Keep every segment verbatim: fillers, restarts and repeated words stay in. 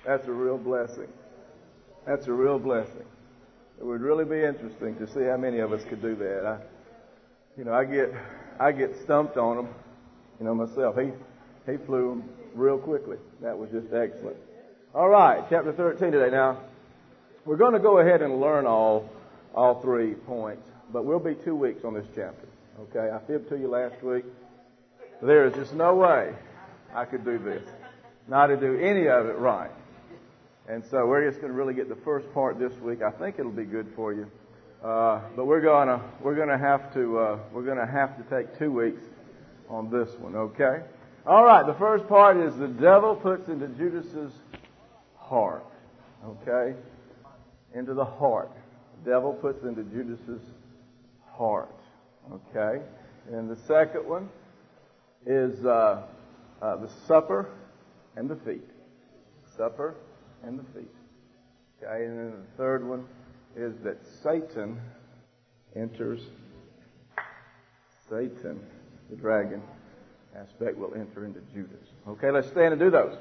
That's a real blessing. That's a real blessing. It would really be interesting to see how many of us could do that. I, you know, I get I get stumped on them, you know, myself. He he flew them real quickly. That was just excellent. All right, chapter thirteen today. Now, we're going to go ahead and learn all all three points, but we'll be two weeks on this chapter. Okay, I fibbed to you last week. There is just no way I could do this, not to do any of it right. And so we're just going to really get the first part this week. I think it'll be good for you, uh, but we're gonna we're gonna have to uh, we're gonna have to take two weeks on this one. Okay. All right. The first part is the devil puts into Judas's heart. Okay. Into the heart. The devil puts into Judas's heart. Okay. And the second one is uh, uh, the supper and the feast. Supper and the feast. Okay, and then the third one is that Satan enters, Satan, the dragon aspect, will enter into Judas. Okay, let's stand and do those.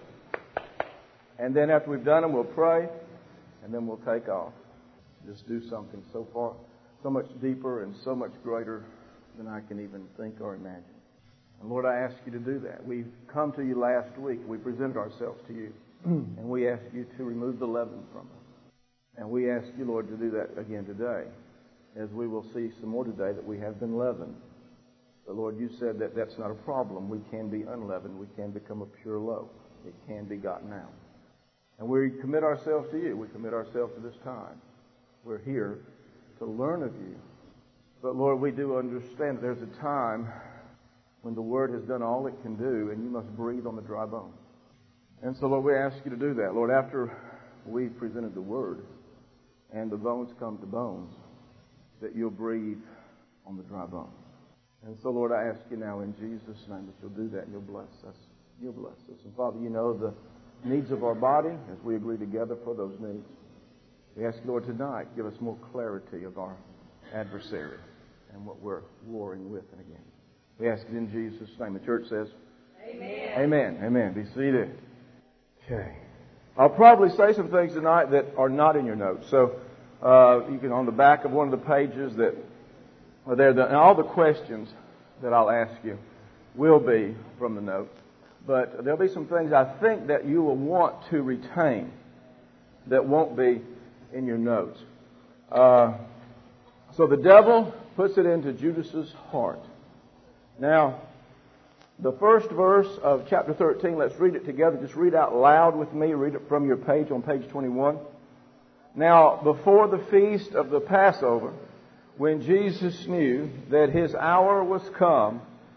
And then after we've done them, we'll pray, and then we'll take off. Just do something so far, so much deeper and so much greater than I can even think or imagine. And Lord, I ask you to do that. We've come to you last week. We presented ourselves to you. And we ask you to remove the leaven from us. And we ask you, Lord, to do that again today, as we will see some more today that we have been leavened. But Lord, you said that that's not a problem. We can be unleavened. We can become a pure loaf. It can be gotten out. And we commit ourselves to you. We commit ourselves to this time. We're here to learn of you. But Lord, we do understand that there's a time when the Word has done all it can do, and you must breathe on the dry bones. And so, Lord, we ask you to do that. Lord, after we've presented the Word and the bones come to bones, that you'll breathe on the dry bones. And so, Lord, I ask you now in Jesus' name that you'll do that and you'll bless us. You'll bless us. And, Father, you know the needs of our body as we agree together for those needs. We ask you, Lord, tonight, give us more clarity of our adversary and what we're warring with and against. We ask it in Jesus' name. The church says, Amen. Amen. Amen. Be seated. Okay. I'll probably say some things tonight that are not in your notes. So uh, you can, on the back of one of the pages that are there, the, and all the questions that I'll ask you will be from the notes. But there'll be some things I think that you will want to retain that won't be in your notes. Uh, so the devil puts it into Judas's heart. Now, the first verse of chapter thirteen, let's read it together. Just read out loud with me. Read it from your page on page twenty-one. Now, before the feast of the Passover, when Jesus knew that his hour was come,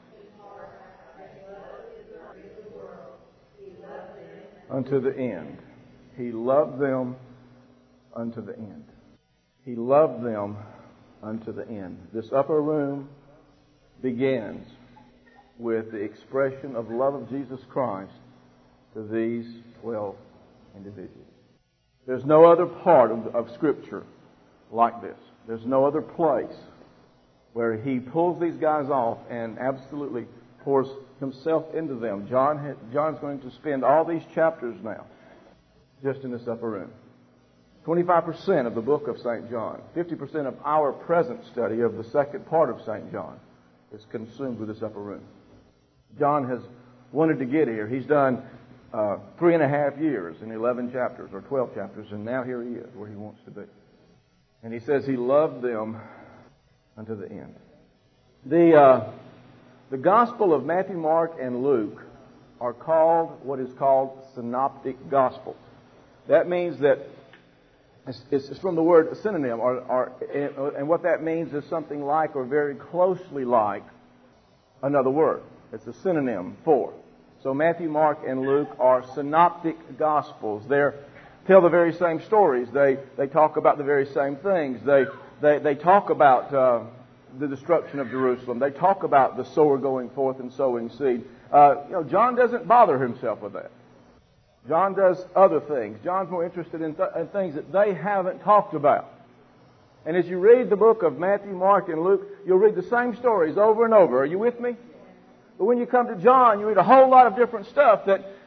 unto the end. He loved them unto the end. He loved them unto the end. This upper room begins with the expression of love of Jesus Christ to these twelve individuals. There's no other part of, of Scripture like this. There's no other place where he pulls these guys off and absolutely pours himself into them. John ha- John's going to spend all these chapters now just in this upper room. twenty-five percent of the book of Saint John, fifty percent of our present study of the second part of Saint John is consumed with this upper room. John has wanted to get here. He's done uh, three and a half years in eleven chapters or twelve chapters, and now here he is where he wants to be. And he says he loved them unto the end. The uh, the Gospel of Matthew, Mark, and Luke are called what is called synoptic gospels. That means that it's, it's from the word synonym, or, or, and what that means is something like or very closely like another word. It's a synonym for. So Matthew, Mark, and Luke are synoptic gospels. They tell the very same stories. They they talk about the very same things. They they they talk about uh, the destruction of Jerusalem. They talk about the sower going forth and sowing seed. Uh, you know, John doesn't bother himself with that. John does other things. John's more interested in, th- in things that they haven't talked about. And as you read the book of Matthew, Mark, and Luke, you'll read the same stories over and over. Are you with me? But when you come to John, you read a whole lot of different stuff that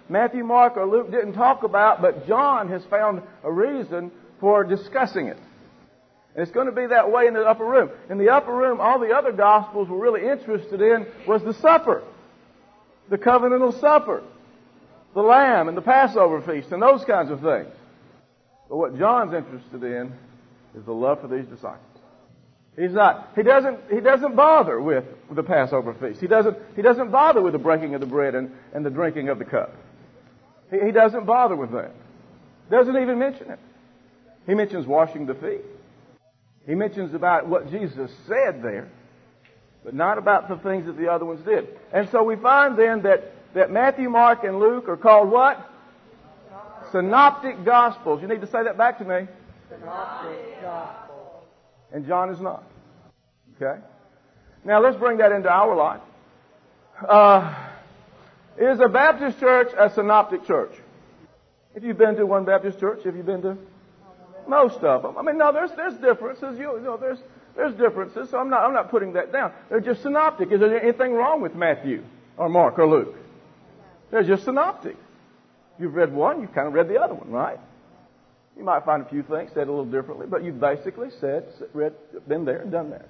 Matthew, Mark, or Luke didn't talk about, but John has found a reason for discussing it. And it's going to be that way in the upper room. In the upper room, all the other Gospels were really interested in was the supper, the covenantal supper, the lamb and the Passover feast and those kinds of things. But what John's interested in is the love for these disciples. He's not, he doesn't, he doesn't bother with the Passover feast. He doesn't, he doesn't bother with the breaking of the bread and, and the drinking of the cup. He, he doesn't bother with that. Doesn't even mention it. He mentions washing the feet. He mentions about what Jesus said there, but not about the things that the other ones did. And so we find then that, that Matthew, Mark, and Luke are called what? Synoptic Gospels. You need to say that back to me. Synoptic Gospels. And John is not. Okay? Now let's bring that into our life. Uh, is a Baptist church a synoptic church? If you've been to one Baptist church, have you been to most of them? I mean, no, there's there's differences. You, you know, there's there's differences. So I'm not I'm not putting that down. They're just synoptic. Is there anything wrong with Matthew or Mark or Luke? They're just synoptic. You've read one, you've kind of read the other one, right? You might find a few things said a little differently, but you've basically said, read, been there and done that.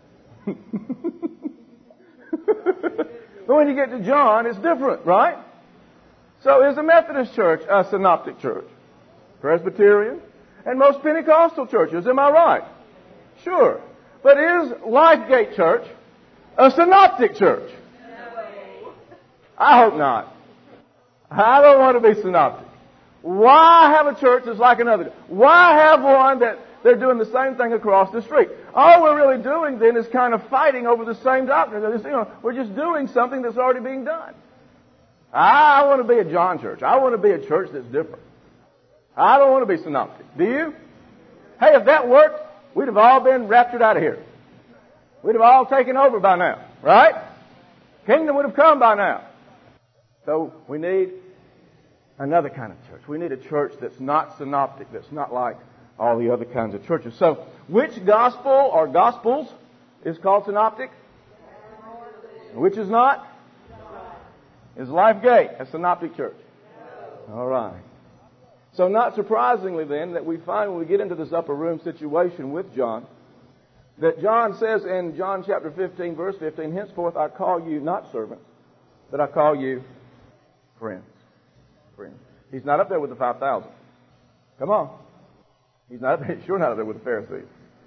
But when you get to John, it's different, right? So is the Methodist church a synoptic church? Presbyterian? And most Pentecostal churches, am I right? Sure. But is Lifegate Church a synoptic church? No. I hope not. I don't want to be synoptic. Why have a church that's like another? Why have one that they're doing the same thing across the street? All we're really doing then is kind of fighting over the same doctrine. You know, we're just doing something that's already being done. I want to be a John church. I want to be a church that's different. I don't want to be synoptic. Do you? Hey, if that worked, we'd have all been raptured out of here. We'd have all taken over by now, right? Kingdom would have come by now. So we need another kind of church. We need a church that's not synoptic, that's not like all the other kinds of churches. So, which gospel or gospels is called synoptic? Which is not? Is Lifegate a synoptic church? All right. So not surprisingly then that we find when we get into this upper room situation with John, that John says in John chapter fifteen, verse fifteen, henceforth I call you not servants, but I call you friends. Friends. He's not up there with the five thousand. Come on. He's not sure not up there with the Pharisees.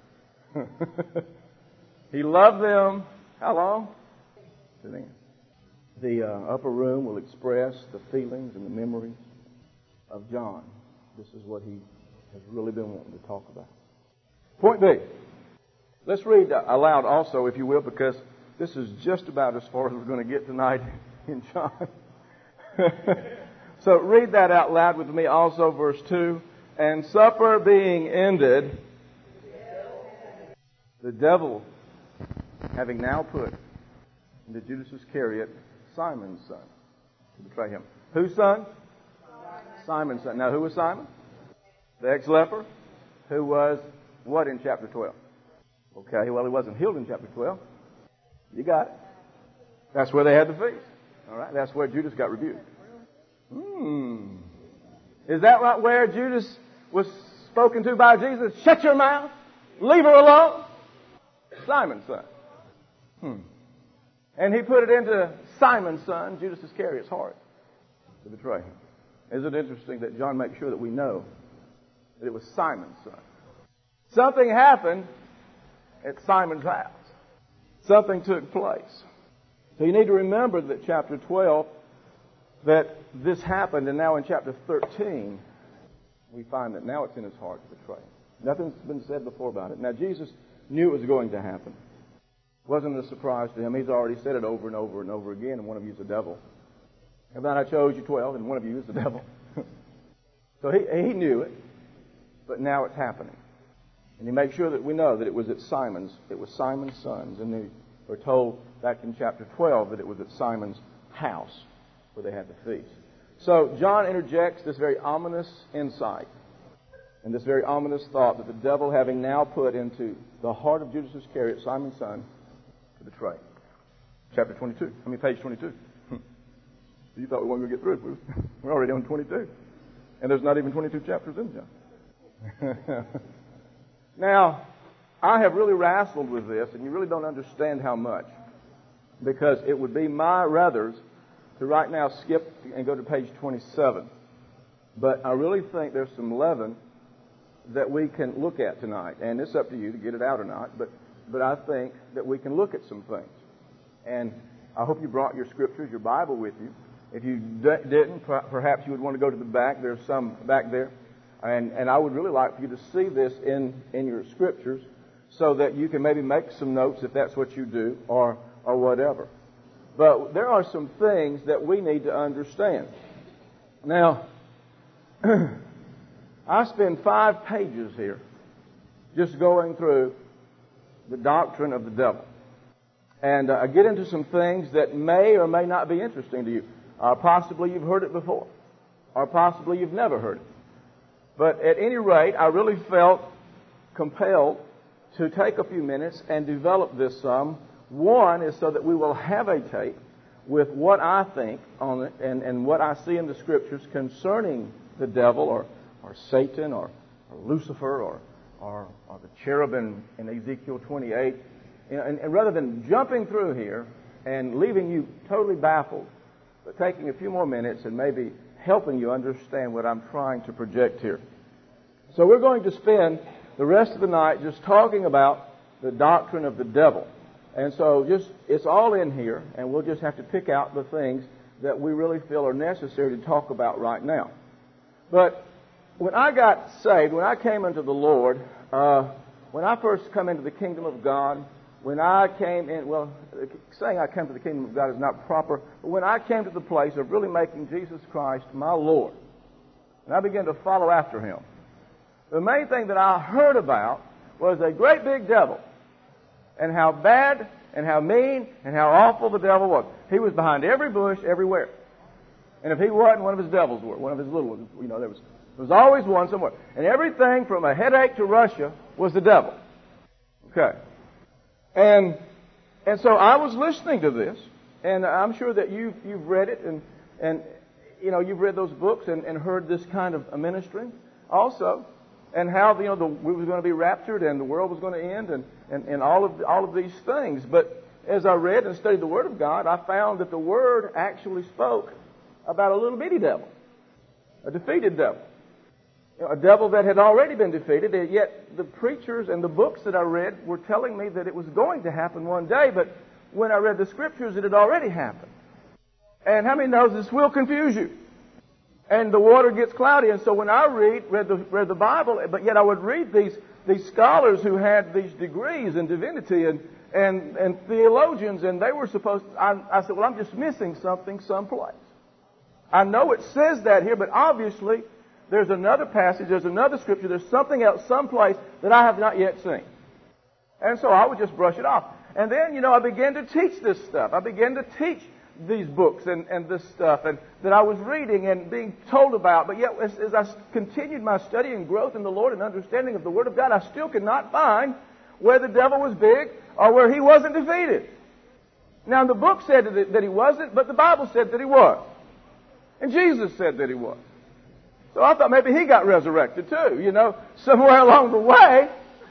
He loved them. How long? To the end. The uh, upper room will express the feelings and the memories of John. This is what he has really been wanting to talk about. Point B. Let's read aloud also, if you will, because this is just about as far as we're going to get tonight in John. So read that out loud with me also, verse two. And supper being ended, the devil, having now put into Judas Iscariot Simon's son to betray him. Whose son? Simon's son. Now, who was Simon? The ex-leper, who was what in chapter twelve? Okay, well, he wasn't healed in chapter twelve. You got it. That's where they had the feast. All right, that's where Judas got rebuked. Hmm. Is that right where Judas was spoken to by Jesus? Shut your mouth. Leave her alone. Simon's son. Hmm. And he put it into Simon's son, Judas Iscariot's heart, to betray him. Isn't it interesting that John makes sure that we know that it was Simon's son? Something happened at Simon's house. Something took place. So you need to remember that chapter twelve, that this happened, and now in chapter thirteen, we find that now it's in his heart to betray him. Nothing's been said before about it. Now, Jesus knew it was going to happen. It wasn't a surprise to him. He's already said it over and over and over again, and one of you is the devil. And then I chose you twelve, and one of you is the devil. So he, he knew it, but now it's happening. And he makes sure that we know that it was at Simon's, it was Simon's sons, and they were told back in chapter twelve that it was at Simon's house where they had the feast. So John interjects this very ominous insight and this very ominous thought that the devil, having now put into the heart of Judas Iscariot, Simon's son, to betray. Chapter twenty-two. I mean, page twenty-two. You thought we weren't going to get through it. We're already on twenty-two. And there's not even twenty-two chapters in John. Now, I have really wrestled with this, and you really don't understand how much. Because it would be my ruthers to right now skip and go to page twenty-seven. But I really think there's some leaven that we can look at tonight. And it's up to you to get it out or not. But, but I think that we can look at some things. And I hope you brought your scriptures, your Bible with you. If you d- didn't, perhaps you would want to go to the back. There's some back there. And, and I would really like for you to see this in, in your scriptures so that you can maybe make some notes if that's what you do or, or whatever. But there are some things that we need to understand. Now, I spend five pages here just going through the doctrine of the devil. And uh, I get into some things that may or may not be interesting to you. Uh, possibly you've heard it before. Or possibly you've never heard it. But at any rate, I really felt compelled to take a few minutes and develop this some. One is so that we will have a tape with what I think on it and, and what I see in the Scriptures concerning the devil or, or Satan or, or Lucifer or, or, or the cherubim in Ezekiel twenty-eight. You know, and, and rather than jumping through here and leaving you totally baffled, but taking a few more minutes and maybe helping you understand what I'm trying to project here. So we're going to spend the rest of the night just talking about the doctrine of the devil. And so just it's all in here, and we'll just have to pick out the things that we really feel are necessary to talk about right now. But when I got saved, when I came into the Lord, uh, when I first come into the kingdom of God, when I came in, well, saying I came to the kingdom of God is not proper, but when I came to the place of really making Jesus Christ my Lord, and I began to follow after Him, the main thing that I heard about was a great big devil, and how bad and how mean and how awful the devil was. He was behind every bush, everywhere. And if he wasn't, one of his devils were, one of his little ones. You know, there was, there was always one somewhere. And everything from a headache to Russia was the devil. Okay. And and so I was listening to this, and I'm sure that you've, you've read it, and, and you know, you've read those books and, and heard this kind of a ministry also, and how, you know, the, we were going to be raptured and the world was going to end, and, and, and all of all of these things. But as I read and studied the Word of God, I found that the Word actually spoke about a little bitty devil, a defeated devil. A devil that had already been defeated, yet the preachers and the books that I read were telling me that it was going to happen one day, but when I read the Scriptures, it had already happened. And how many knows this will confuse you? And the water gets cloudy, and so when I read, read the, read the Bible, but yet I would read these, these scholars who had these degrees in divinity and, and, and theologians, and they were supposed to, I, I said, well, I'm just missing something someplace. I know it says that here, but obviously there's another passage, there's another scripture, there's something else someplace that I have not yet seen. And so I would just brush it off. And then, you know, I began to teach this stuff. I began to teach these books and, and this stuff and that I was reading and being told about. But yet, as, as I continued my study and growth in the Lord and understanding of the Word of God, I still could not find where the devil was big or where he wasn't defeated. Now, the book said that, that he wasn't, but the Bible said that he was. And Jesus said that he was. So I thought maybe he got resurrected too, you know, somewhere along the way.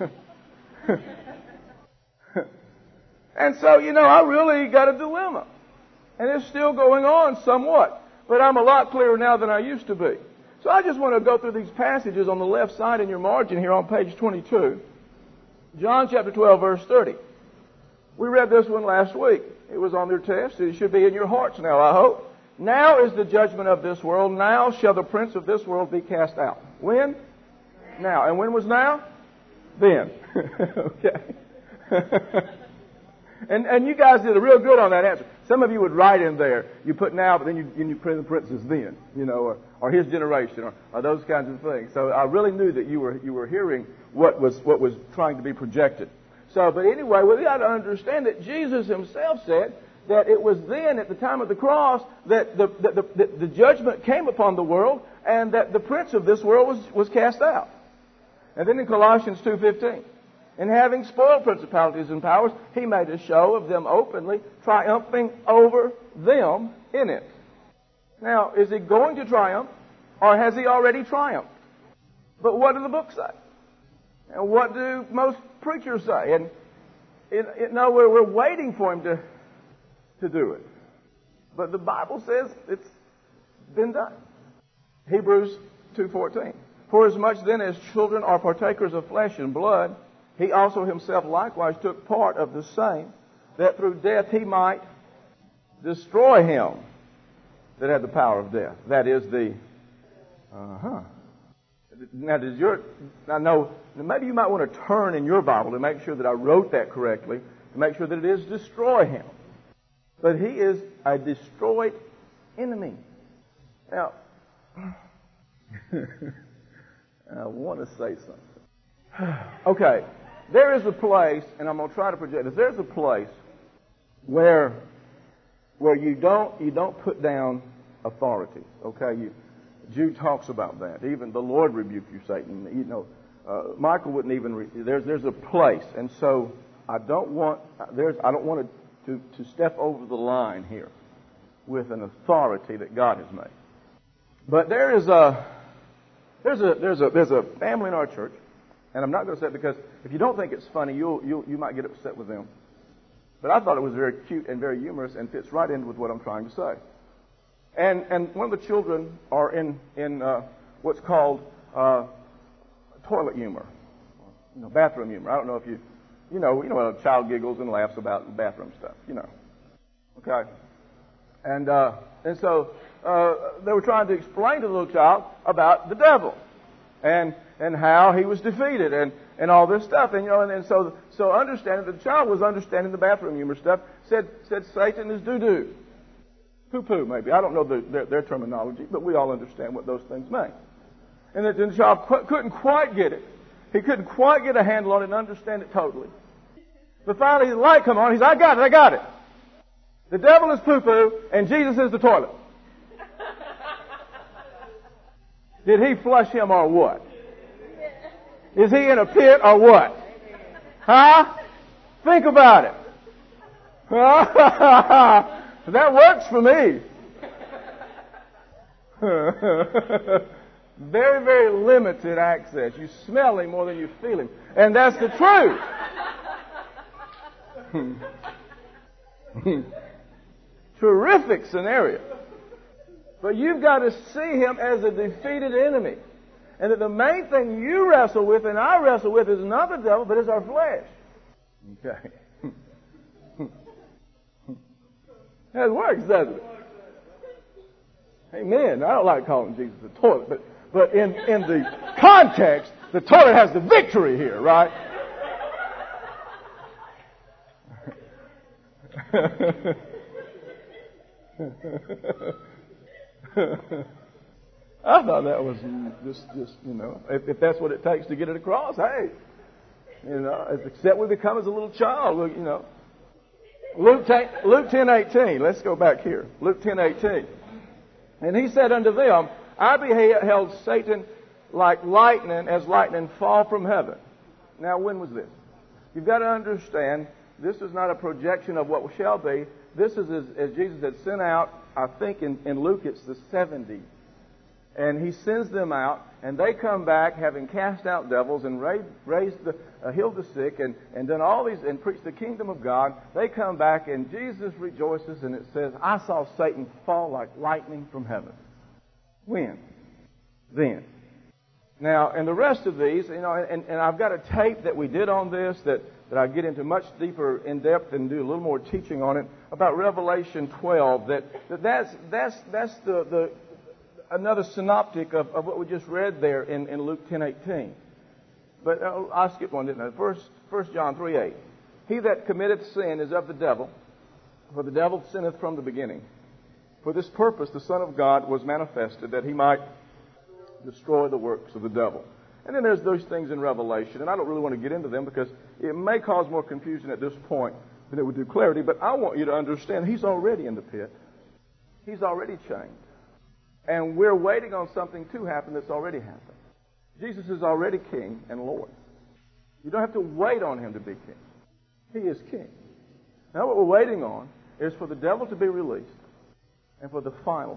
And so, you know, I really got a dilemma. And it's still going on somewhat. But I'm a lot clearer now than I used to be. So I just want to go through these passages on the left side in your margin here on page twenty-two. John chapter twelve, verse thirty. We read this one last week. It was on their test. It should be in your hearts now, I hope. Now is the judgment of this world. Now shall the prince of this world be cast out. When? Now. And when was now? Then. Okay. and and you guys did a real good on that answer. Some of you would write in there, you put now, but then you, you put in the parentheses then, you know, or, or his generation, or, or those kinds of things. So I really knew that you were you were hearing what was what was trying to be projected. So, but anyway, we got to understand that Jesus himself said that it was then, at the time of the cross, that the, the, the, the judgment came upon the world, and that the prince of this world was, was cast out. And then in Colossians two fifteen, and having spoiled principalities and powers, he made a show of them openly, triumphing over them in it. Now, is he going to triumph, or has he already triumphed? But what do the books say? And what do most preachers say? And it, it, no, we're, we're waiting for him to, to do it. But the Bible says it's been done. Hebrews two fourteen. For as much then as children are partakers of flesh and blood, he also himself likewise took part of the same, that through death he might destroy him that had the power of death. That is the... Uh-huh. Now, does your... I know, maybe you might want to turn in your Bible to make sure that I wrote that correctly, to make sure that it is destroy him. But he is a destroyed enemy. Now, I want to say something. Okay, there is a place, and I'm going to try to project this. There's a place where where you don't you don't put down authorities. Okay, you, Jude talks about that. Even the Lord rebuke you, Satan. You know, uh, Michael wouldn't even. Re- there's there's a place, and so I don't want there's I don't want to, to to step over the line here with an authority that God has made. But there is a there's a there's a there's a family in our church, and I'm not going to say it because if you don't think it's funny, you'll you you might get upset with them. But I thought it was very cute and very humorous and fits right in with what I'm trying to say. And and one of the children are in in uh, what's called uh, toilet humor, you know, bathroom humor. I don't know if you you know you know a child giggles and laughs about bathroom stuff, you know. Okay, and uh, and so. Uh, they were trying to explain to the little child about the devil and and how he was defeated and, and all this stuff. And you know, and, and so so understanding the child was understanding the bathroom humor stuff. Said said Satan is doo doo, poo poo maybe. I don't know the, their, their terminology, but we all understand what those things mean. And the, the child qu- couldn't quite get it. He couldn't quite get a handle on it and understand it totally. But finally, the light come on. He said, "I got it. I got it. The devil is poo poo, and Jesus is the toilet." Did he flush him or what? Is he in a pit or what? Huh? Think about it. That works for me. Very, very limited access. You smell him more than you feel him. And that's the truth. Terrific scenario. But you've got to see him as a defeated enemy. And that the main thing you wrestle with and I wrestle with is not the devil, but is our flesh. Okay. That works, doesn't it? Amen. I don't like calling Jesus the toilet, but, but in, in the context, the toilet has the victory here, right? I thought that was just, just you know, if, if that's what it takes to get it across, hey, you know, except we become as a little child, you know. Luke, Luke ten eighteen. Let's go back here. Luke ten eighteen. And he said unto them, I beheld Satan like lightning, as lightning fall from heaven. Now, when was this? You've got to understand, this is not a projection of what shall be. This is as, as Jesus had sent out, I think in, in Luke it's the seventy. And he sends them out, and they come back having cast out devils and raised, raised the, uh, healed the sick and, and done all these and preached the kingdom of God. They come back, and Jesus rejoices, and it says, I saw Satan fall like lightning from heaven. When? Then. Now, and the rest of these, you know, and, and I've got a tape that we did on this that, that I get into much deeper in depth and do a little more teaching on it about Revelation twelve. That, that that's that's that's the, the another synoptic of, of what we just read there in, in Luke ten eighteen. But uh, I skipped one, didn't I? First, First John three eight. He that committeth sin is of the devil, for the devil sinneth from the beginning. For this purpose the Son of God was manifested, that he might destroy the works of the devil. And then there's those things in Revelation, and I don't really want to get into them because it may cause more confusion at this point than it would do clarity, but I want you to understand he's already in the pit. He's already chained. And we're waiting on something to happen that's already happened. Jesus is already King and Lord. You don't have to wait on him to be King. He is King. Now what we're waiting on is for the devil to be released and for the final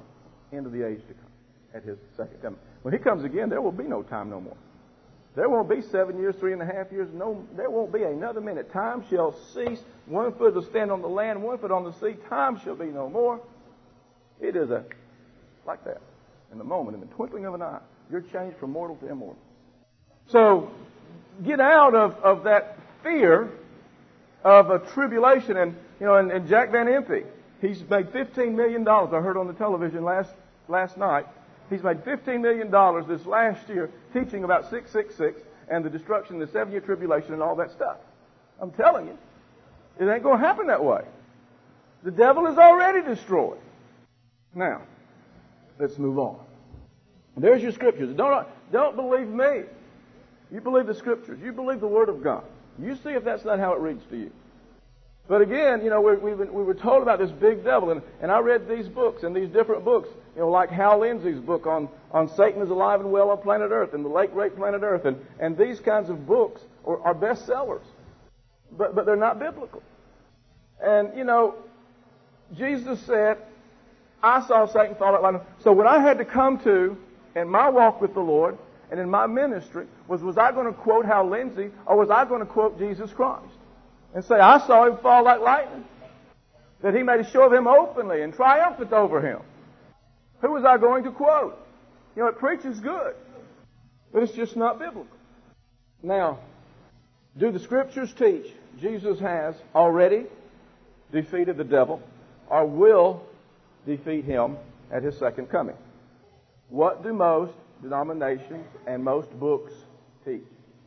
end of the age to come, at his second coming. When he comes again, there will be no time no more. There won't be seven years, three and a half years. No, there won't be another minute. Time shall cease. One foot will stand on the land, one foot on the sea. Time shall be no more. It is a like that. In the moment, in the twinkling of an eye, you're changed from mortal to immortal. So get out of, of that fear of a tribulation. And, you know, and, and Jack Van Impe, he's made fifteen million dollars. I heard on the television last, last night. He's made fifteen million dollars this last year teaching about six six six and the destruction, the seven-year tribulation and all that stuff. I'm telling you, it ain't going to happen that way. The devil is already destroyed. Now, let's move on. There's your scriptures. Don't, don't believe me. You believe the scriptures. You believe the Word of God. You see if that's not how it reads to you. But again, you know, we, we, we were told about this big devil, and, and I read these books and these different books, you know, like Hal Lindsey's book on, on Satan is alive and well on planet Earth and the late great planet Earth, and, and these kinds of books are, are bestsellers, but, but they're not biblical. And, you know, Jesus said, I saw Satan fall like lightning. So what I had to come to in my walk with the Lord and in my ministry was, was I going to quote Hal Lindsey or was I going to quote Jesus Christ? And say, I saw him fall like lightning. That he made a show of him openly and triumphant over him. Who was I going to quote? You know, it preaches good. But it's just not biblical. Now, do the scriptures teach Jesus has already defeated the devil or will defeat him at his second coming? What do most denominations and most books teach?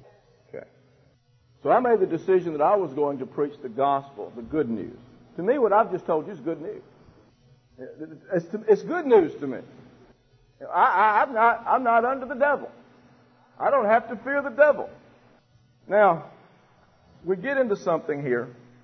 So I made the decision that I was going to preach the gospel, the good news. To me, what I've just told you is good news. It's, to, it's good news to me. I, I, I'm not, I'm not under the devil. I don't have to fear the devil. Now, we get into something here.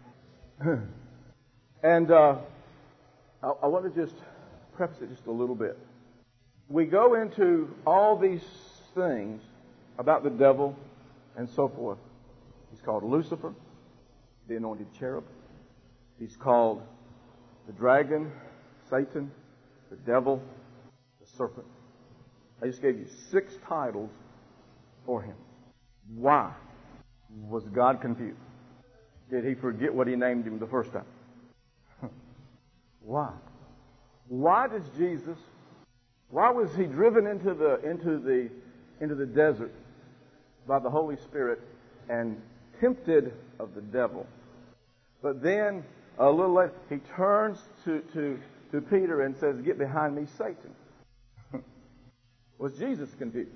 And uh, I, I want to just preface it just a little bit. We go into all these things about the devil and so forth. He's called Lucifer, the anointed cherub. He's called the dragon, Satan, the devil, the serpent. I just gave you six titles for him. Why was God confused? Did he forget what he named him the first time? Why? Why does Jesus, why was he driven into the, into the, into the desert by the Holy Spirit and tempted of the devil? But then, a little later, he turns to, to, to Peter and says, get behind me, Satan. Was Jesus confused?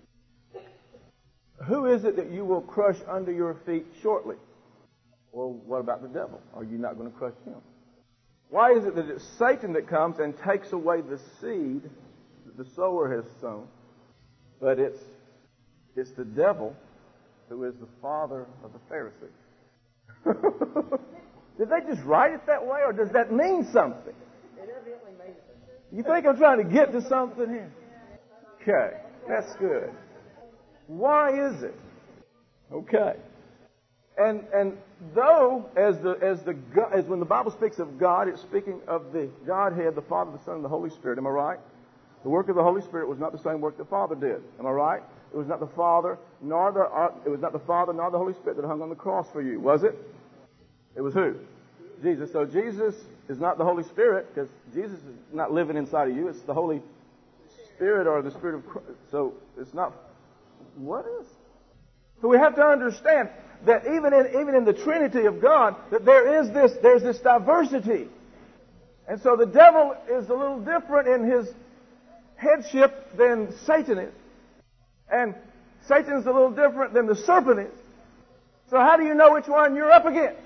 Who is it that you will crush under your feet shortly? Well, what about the devil? Are you not going to crush him? Why is it that it's Satan that comes and takes away the seed that the sower has sown, but it's, it's the devil who is the father of the Pharisees? Did they just write it that way, or does that mean something? You think I'm trying to get to something here? Okay, that's good. Why is it? Okay. And and though as the as the as when the Bible speaks of God, it's speaking of the Godhead, the Father, the Son, and the Holy Spirit. Am I right? The work of the Holy Spirit was not the same work the Father did. Am I right? It was not the Father nor the uh, it was not the Father nor the Holy Spirit that hung on the cross for you, was it? It was who? Jesus. So Jesus is not the Holy Spirit, because Jesus is not living inside of you. It's the Holy Spirit or the Spirit of Christ. So it's not. What is? So we have to understand that even in even in the Trinity of God, that there is this there's this diversity, and so the devil is a little different in his headship than Satan is, and Satan is a little different than the serpent is. So how do you know which one you're up against?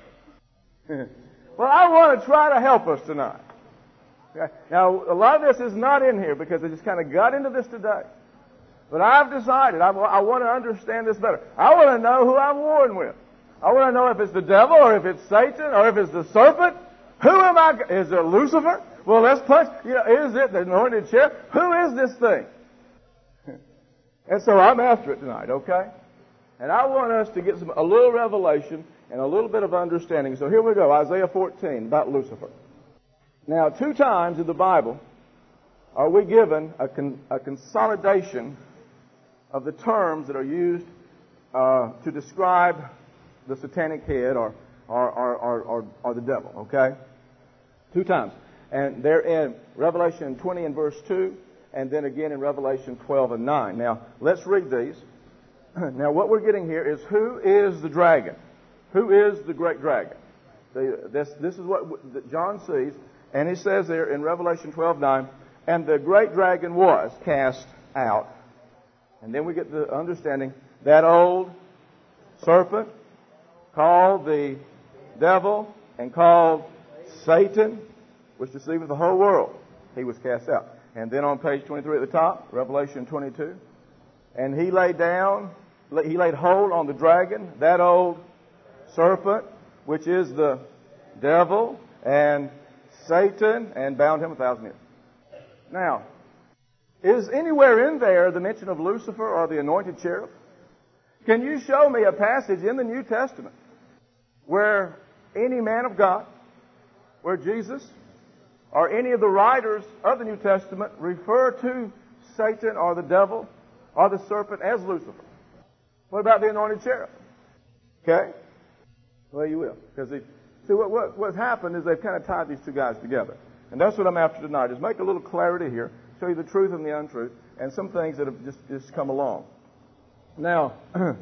Well, I want to try to help us tonight. Okay? Now, a lot of this is not in here because I just kind of got into this today. But I've decided I, I want to understand this better. I want to know who I'm warring with. I want to know if it's the devil or if it's Satan or if it's the serpent. Who am I? Is it Lucifer? Well, let's punch. You know, is it the anointed cherub? Who is this thing? And so I'm after it tonight, okay? And I want us to get some, a little revelation and a little bit of understanding. So here we go, Isaiah fourteen, about Lucifer. Now, two times in the Bible, are we given a, con- a consolidation of the terms that are used uh, to describe the satanic head or or, or, or, or or the devil, okay? Two times. And they're in Revelation twenty and verse two, and then again in Revelation twelve and nine. Now, let's read these. Now, what we're getting here is who is the dragon? Who is the great dragon? The, this, this is what John sees, and he says there in Revelation twelve nine, and the great dragon was cast out. And then we get the understanding that old serpent called the devil and called Satan, which deceiveth the whole world. He was cast out. And then on page twenty-three at the top, Revelation twenty-two, and he laid down, he laid hold on the dragon, that old serpent, which is the devil and Satan, and bound him a thousand years. Now, is anywhere in there the mention of Lucifer or the anointed cherub? Can you show me a passage in the New Testament where any man of God, where Jesus or any of the writers of the New Testament refer to Satan or the devil or the serpent as Lucifer? What about the anointed cherub? Okay? Well, you will. Because they, see, what, what, what's happened is they've kind of tied these two guys together. And that's what I'm after tonight, is make a little clarity here, show you the truth and the untruth, and some things that have just, just come along. Now,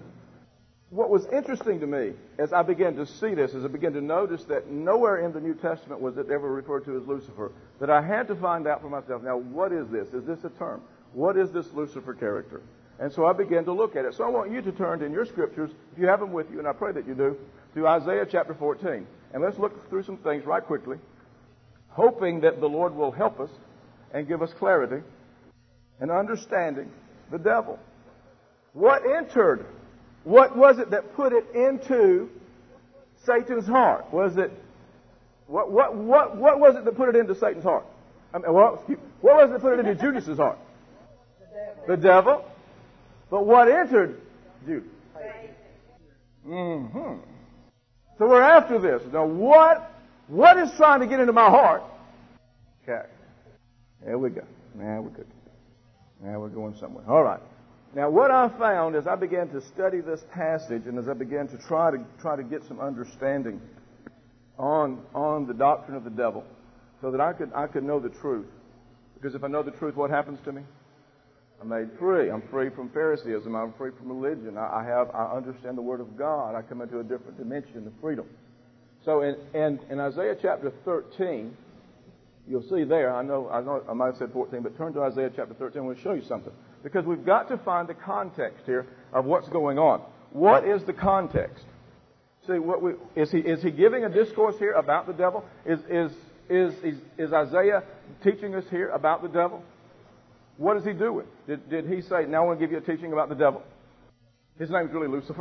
what was interesting to me as I began to see this, as I began to notice that nowhere in the New Testament was it ever referred to as Lucifer, that I had to find out for myself, now, what is this? Is this a term? What is this Lucifer character? And so I began to look at it. So I want you to turn in your scriptures, if you have them with you, and I pray that you do, to Isaiah chapter fourteen. And let's look through some things right quickly, hoping that the Lord will help us and give us clarity and understanding the devil. What entered? What was it that put it into Satan's heart? Was it what? What? What? What was it that put it into Satan's heart? I mean, well, excuse me, what was it that put it into Judas's heart? The devil. The devil. But what entered Judas? Mm-hmm. So we're after this. Now, what? What is trying to get into my heart? Okay. There we go. Now we're good. Now we're going somewhere. All right. Now, what I found as I began to study this passage and as I began to try to try to get some understanding on on the doctrine of the devil, so that I could I could know the truth. Because if I know the truth, what happens to me? I'm made free. I'm free from Phariseeism. I'm free from religion. I, I have I understand the Word of God. I come into a different dimension of freedom. So in, in, in Isaiah chapter thirteen, you'll see there, I know, I know I might have said fourteen, but turn to Isaiah chapter thirteen. I want to show you something. Because we've got to find the context here of what's going on. What is the context? See, what we, is he is he giving a discourse here about the devil? Is is is is, is Isaiah teaching us here about the devil? What is he doing? Did did he say, now I want to give you a teaching about the devil? His name's really Lucifer.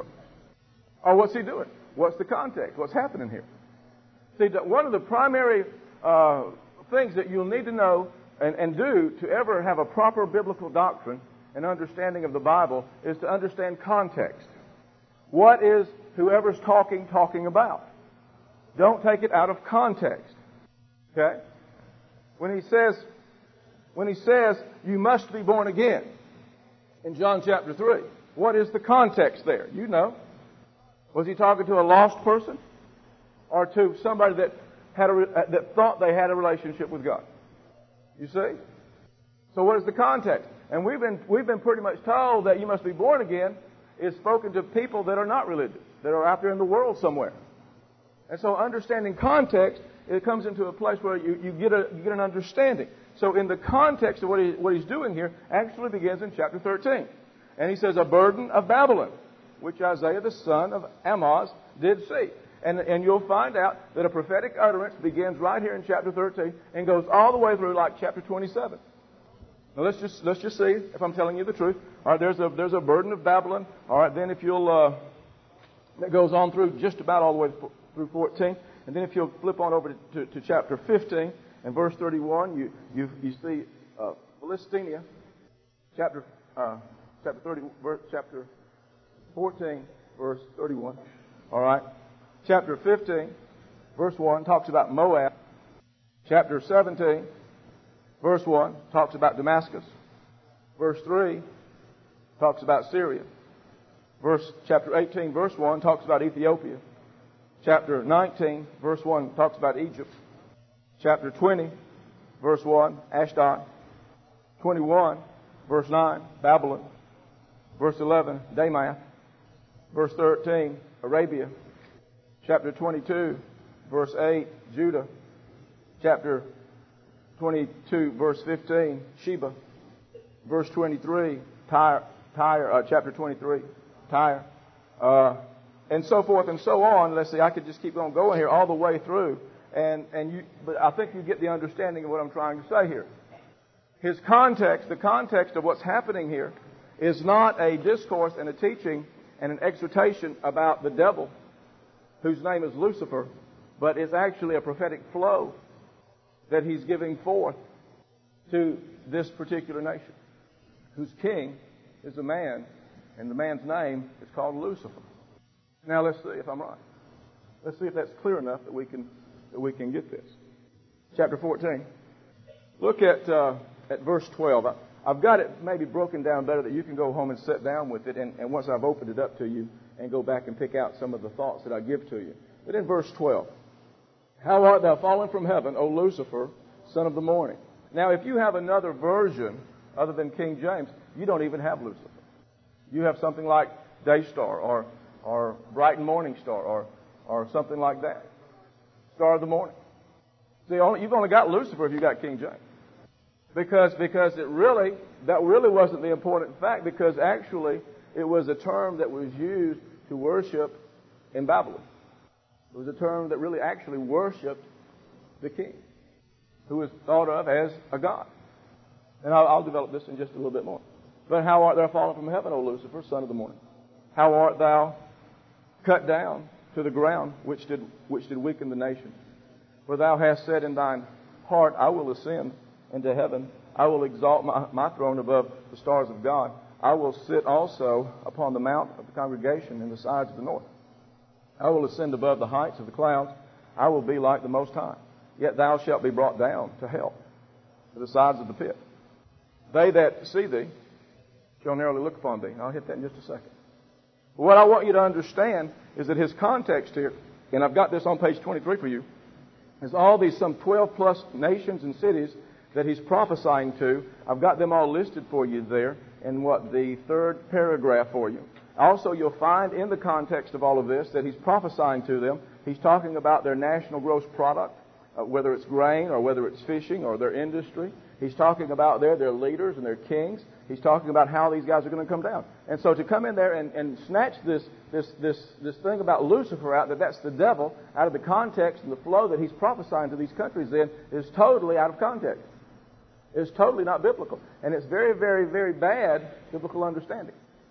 Or what's he doing? What's the context? What's happening here? See, one of the primary uh, things that you'll need to know and, and do to ever have a proper biblical doctrine and understanding of the Bible is to understand context. What is whoever's talking talking about? Don't take it out of context. Okay? When he says, when he says you must be born again in John chapter three, what is the context there? You know. Was he talking to a lost person or to somebody that had a, that thought they had a relationship with God? You see? So what is the context? And we've been we've been pretty much told that you must be born again is spoken to people that are not religious, that are out there in the world somewhere. And so understanding context, it comes into a place where you, you get a you get an understanding. So in the context of what he what he's doing here actually begins in chapter thirteen. And he says, a burden of Babylon, which Isaiah the son of Amoz did see. And, and you'll find out that a prophetic utterance begins right here in chapter thirteen and goes all the way through like chapter twenty-seven. Now let's just let's just see if I'm telling you the truth. All right, there's a there's a burden of Babylon. All right, then if you'll uh, that goes on through just about all the way through fourteen, and then if you'll flip on over to, to, to chapter fifteen and verse thirty-one, you you you see uh, Philistia, chapter uh, chapter thirty, verse, chapter fourteen, verse thirty-one. All right. Chapter fifteen, verse one, talks about Moab. Chapter seventeen verse one, talks about Damascus. Verse three talks about Syria. Verse, chapter eighteen, verse one, talks about Ethiopia. Chapter nineteen, verse one, talks about Egypt. Chapter twenty, verse one, Ashdod. twenty-one, verse nine, Babylon. Verse eleven, Damath. Verse thirteen, Arabia. Chapter twenty-two, verse eight, Judah. Chapter twenty-two, verse fifteen, Sheba. Verse twenty-three, Tyre. Tyre. Uh, chapter twenty-three, Tyre. Uh, and so forth and so on. Let's see, I could just keep on going here all the way through. And, and you, but I think you get the understanding of what I'm trying to say here. His context, the context of what's happening here, is not a discourse and a teaching and an exhortation about the devil, whose name is Lucifer, but is actually a prophetic flow that he's giving forth to this particular nation, whose king is a man, and the man's name is called Lucifer. Now let's see if I'm right. Let's see if that's clear enough that we can that we can get this. Chapter fourteen. Look at uh, at verse twelve. I, I've got it maybe broken down better that you can go home and sit down with it, and, and once I've opened it up to you, and go back and pick out some of the thoughts that I give to you. But in verse twelve, how art thou fallen from heaven, O Lucifer, son of the morning? Now, if you have another version other than King James, you don't even have Lucifer. You have something like Daystar or or Bright and Morning Star or or something like that. Star of the morning. See, only, you've only got Lucifer if you got King James. Because because it really that really wasn't the important fact, because actually it was a term that was used to worship in Babylon. It was a term that really actually worshipped the king, who was thought of as a god. And I'll, I'll develop this in just a little bit more. But how art thou fallen from heaven, O Lucifer, son of the morning? How art thou cut down to the ground, which did which did weaken the nation? For thou hast said in thine heart, I will ascend into heaven. I will exalt my, my throne above the stars of God. I will sit also upon the mount of the congregation in the sides of the north. I will ascend above the heights of the clouds. I will be like the Most High. Yet thou shalt be brought down to hell, to the sides of the pit. They that see thee shall narrowly look upon thee. I'll hit that in just a second. But what I want you to understand is that his context here, and I've got this on page twenty-three for you, is all these some twelve plus nations and cities that he's prophesying to. I've got them all listed for you there in what the third paragraph for you. Also, you'll find in the context of all of this that he's prophesying to them. He's talking about their national gross product, uh, whether it's grain or whether it's fishing or their industry. He's talking about their, their leaders and their kings. He's talking about how these guys are going to come down. And so to come in there and, and snatch this, this, this, this thing about Lucifer out, that that's the devil, out of the context and the flow that he's prophesying to these countries in, is totally out of context. It's totally not biblical. And it's very, very, very bad biblical understanding.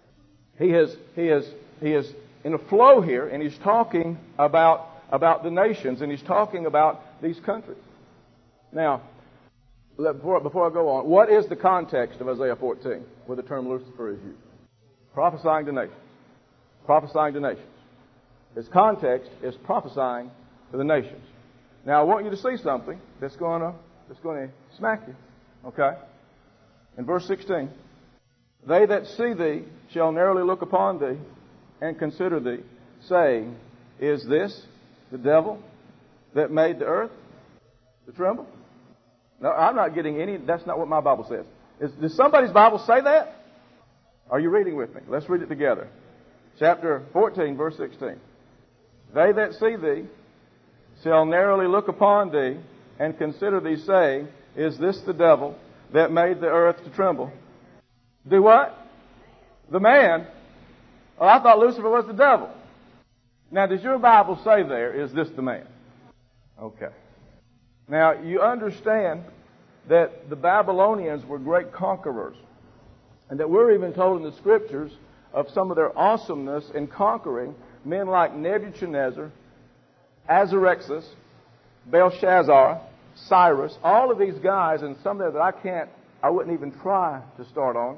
He is, he is, he is in a flow here, and he's talking about, about the nations, and he's talking about these countries. Now, before, before I go on, what is the context of Isaiah fourteen, where the term Lucifer is used? Prophesying to nations. Prophesying to nations. Its context is prophesying to the nations. Now, I want you to see something that's going to, that's going to smack you. Okay? In verse sixteen, they that see thee shall narrowly look upon thee and consider thee, saying, is this the devil that made the earth to tremble? No, I'm not getting any, that's not what my Bible says. Is, does somebody's Bible say that? Are you reading with me? Let's read it together. Chapter fourteen, verse sixteen. They that see thee shall narrowly look upon thee and consider thee, saying, is this the devil that made the earth to tremble? Do what? The man. Oh, I thought Lucifer was the devil. Now, does your Bible say there, is this the man? Okay. Now, you understand that the Babylonians were great conquerors. And that we're even told in the Scriptures of some of their awesomeness in conquering men like Nebuchadnezzar, Azarexus, Belshazzar, Cyrus, all of these guys, and some there that I can't, I wouldn't even try to start on.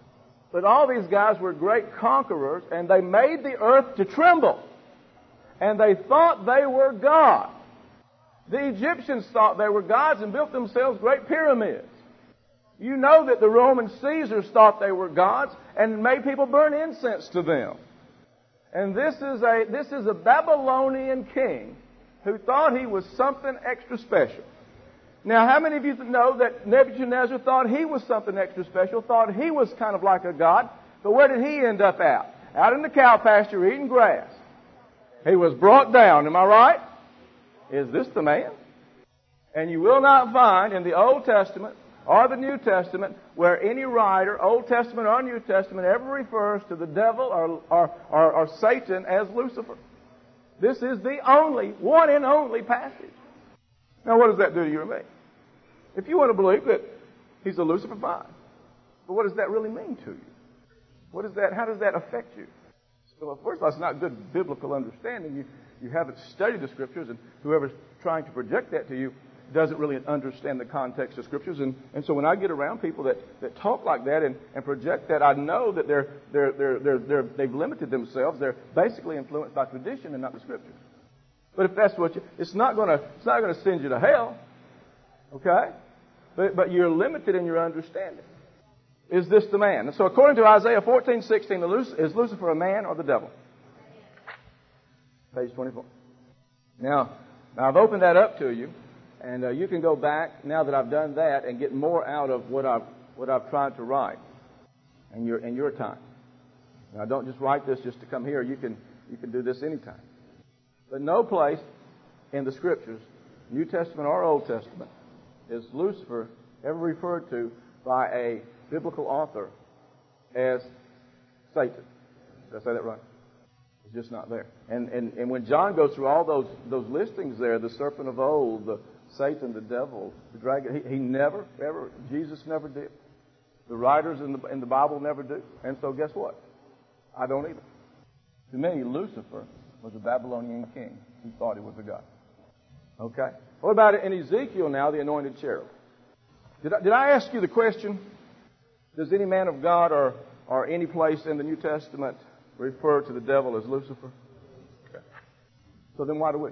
But all these guys were great conquerors, and they made the earth to tremble. And they thought they were God. The Egyptians thought they were gods and built themselves great pyramids. You know that the Roman Caesars thought they were gods and made people burn incense to them. And this is a, this is a Babylonian king who thought he was something extra special. Now, how many of you know that Nebuchadnezzar thought he was something extra special, thought he was kind of like a god, but where did he end up at? Out in the cow pasture eating grass. He was brought down, am I right? Is this the man? And you will not find in the Old Testament or the New Testament where any writer, Old Testament or New Testament, ever refers to the devil or, or, or, or Satan as Lucifer. This is the only, one and only passage. Now, what does that do to you and me? If you want to believe that he's a Lucifer, fine. But what does that really mean to you? What is that? How does that affect you? Well, first of all, it's not good biblical understanding. You, you haven't studied the Scriptures, and whoever's trying to project that to you doesn't really understand the context of Scriptures. And, and so when I get around people that, that talk like that and, and project that, I know that they're, they're, they're, they're, they're, they've limited themselves. They're basically influenced by tradition and not the Scriptures. But if that's what you, it's not going to, it's not going to send you to hell, okay? But, but you're limited in your understanding. Is this the man? And so according to Isaiah fourteen sixteen, is Lucifer a man or the devil? Page twenty-four. Now, now I've opened that up to you, and uh, you can go back now that I've done that and get more out of what I've what I've tried to write in your in your time. Now, don't just write this just to come here. You can you can do this anytime. But no place in the Scriptures, New Testament or Old Testament, is Lucifer ever referred to by a biblical author as Satan. Did I say that right? It's just not there. And, and, and when John goes through all those, those listings there, the serpent of old, the Satan, the devil, the dragon, he, he never, ever, Jesus never did. The writers in the, in the Bible never do. And so guess what? I don't either. To me, Lucifer was a Babylonian king who thought he was a god. Okay? What about it in Ezekiel now, the anointed cherub? Did I, did I ask you the question, does any man of God or, or any place in the New Testament refer to the devil as Lucifer? Okay. So then why do we?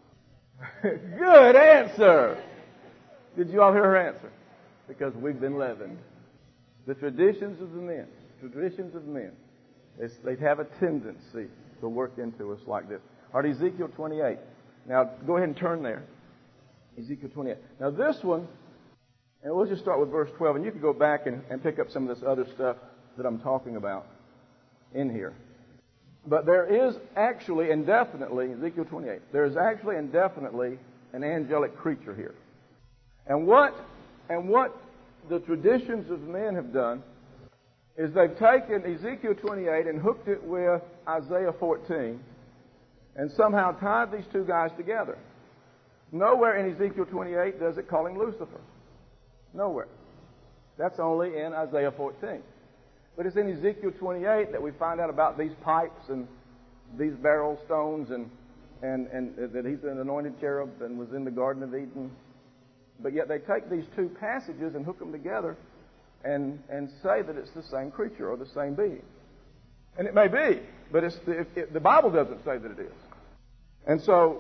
Good answer! Did you all hear her answer? Because we've been leavened. The traditions of the men, traditions of men, they have a tendency to work into us like this. All right, Ezekiel twenty-eight. Now, go ahead and turn there. Ezekiel twenty-eight. Now, this one, and we'll just start with verse twelve, and you can go back and, and pick up some of this other stuff that I'm talking about in here. But there is actually and definitely, Ezekiel twenty-eight, there is actually and definitely an angelic creature here. And what, and what the traditions of men have done is they've taken Ezekiel twenty-eight and hooked it with Isaiah fourteen and somehow tied these two guys together. Nowhere in Ezekiel twenty-eight does it call him Lucifer. Nowhere. That's only in Isaiah fourteen. But it's in Ezekiel twenty-eight that we find out about these pipes and these beryl stones and, and, and that he's an anointed cherub and was in the Garden of Eden. But yet they take these two passages and hook them together and, and say that it's the same creature or the same being. And it may be, but it's the, it, it, the Bible doesn't say that it is. And so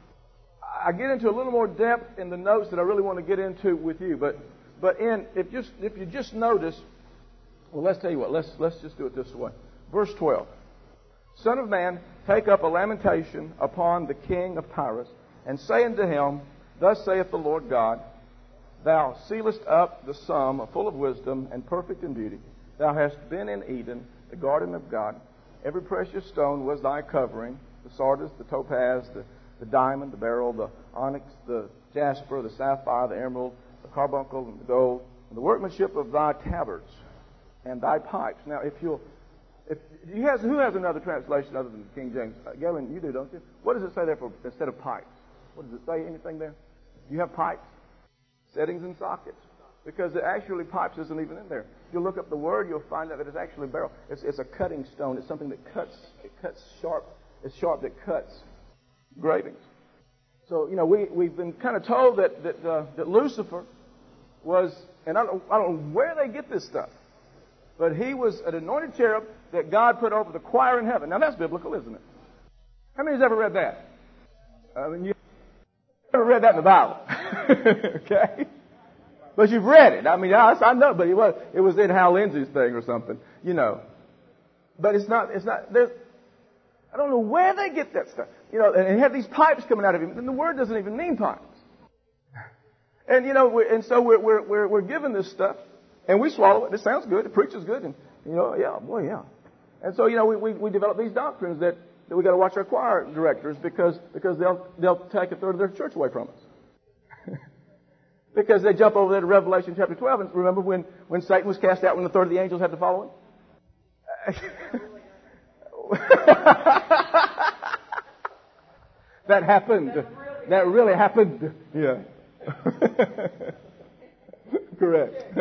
I get into a little more depth in the notes that I really want to get into with you. But but in if just if you just notice, well, let's tell you what. Let's let's just do it this way. Verse twelve. Son of man, take up a lamentation upon the king of Tyrus, and say unto him, Thus saith the Lord God, Thou sealest up the sum full of wisdom and perfect in beauty. Thou hast been in Eden, the garden of God. Every precious stone was thy covering, the sardis, the topaz, the, the diamond, the beryl, the onyx, the jasper, the sapphire, the emerald, the carbuncle, and the gold, and the workmanship of thy tabrets and thy pipes. Now, if you'll, if you has, who has another translation other than King James? Uh, Gavin, you do, don't you? What does it say there for instead of pipes? What does it say? Anything there? You have pipes, settings, and sockets. Because it actually, pipes isn't even in there. If you look up the word, you'll find out that it's actually beryl. It's, it's a cutting stone. It's something that cuts. It cuts sharp. It's sharp that cuts gravings. So, you know, we, we've been kind of told that that, uh, that Lucifer was, and I don't, I don't know where they get this stuff, but he was an anointed cherub that God put over the choir in heaven. Now, that's biblical, isn't it? How many's ever read that? I mean, you never read that in the Bible. Okay? But you've read it. I mean, I, I know, but it was, it was in Hal Lindsey's thing or something, you know. But it's not, it's not, there's, I don't know where they get that stuff. You know, and he had these pipes coming out of him, and the word doesn't even mean pipes. And, you know, we're, and so we're, we're, we're, we're given this stuff, and we swallow it. It sounds good. It preaches good. And, you know, yeah, boy, yeah. And so, you know, we, we, we develop these doctrines that, that we got to watch our choir directors because, because they'll, they'll take a third of their church away from us. Because they jump over there to Revelation chapter twelve, and remember when, when Satan was cast out, when the third of the angels had to follow him? That happened. That really happened. Yeah. Correct.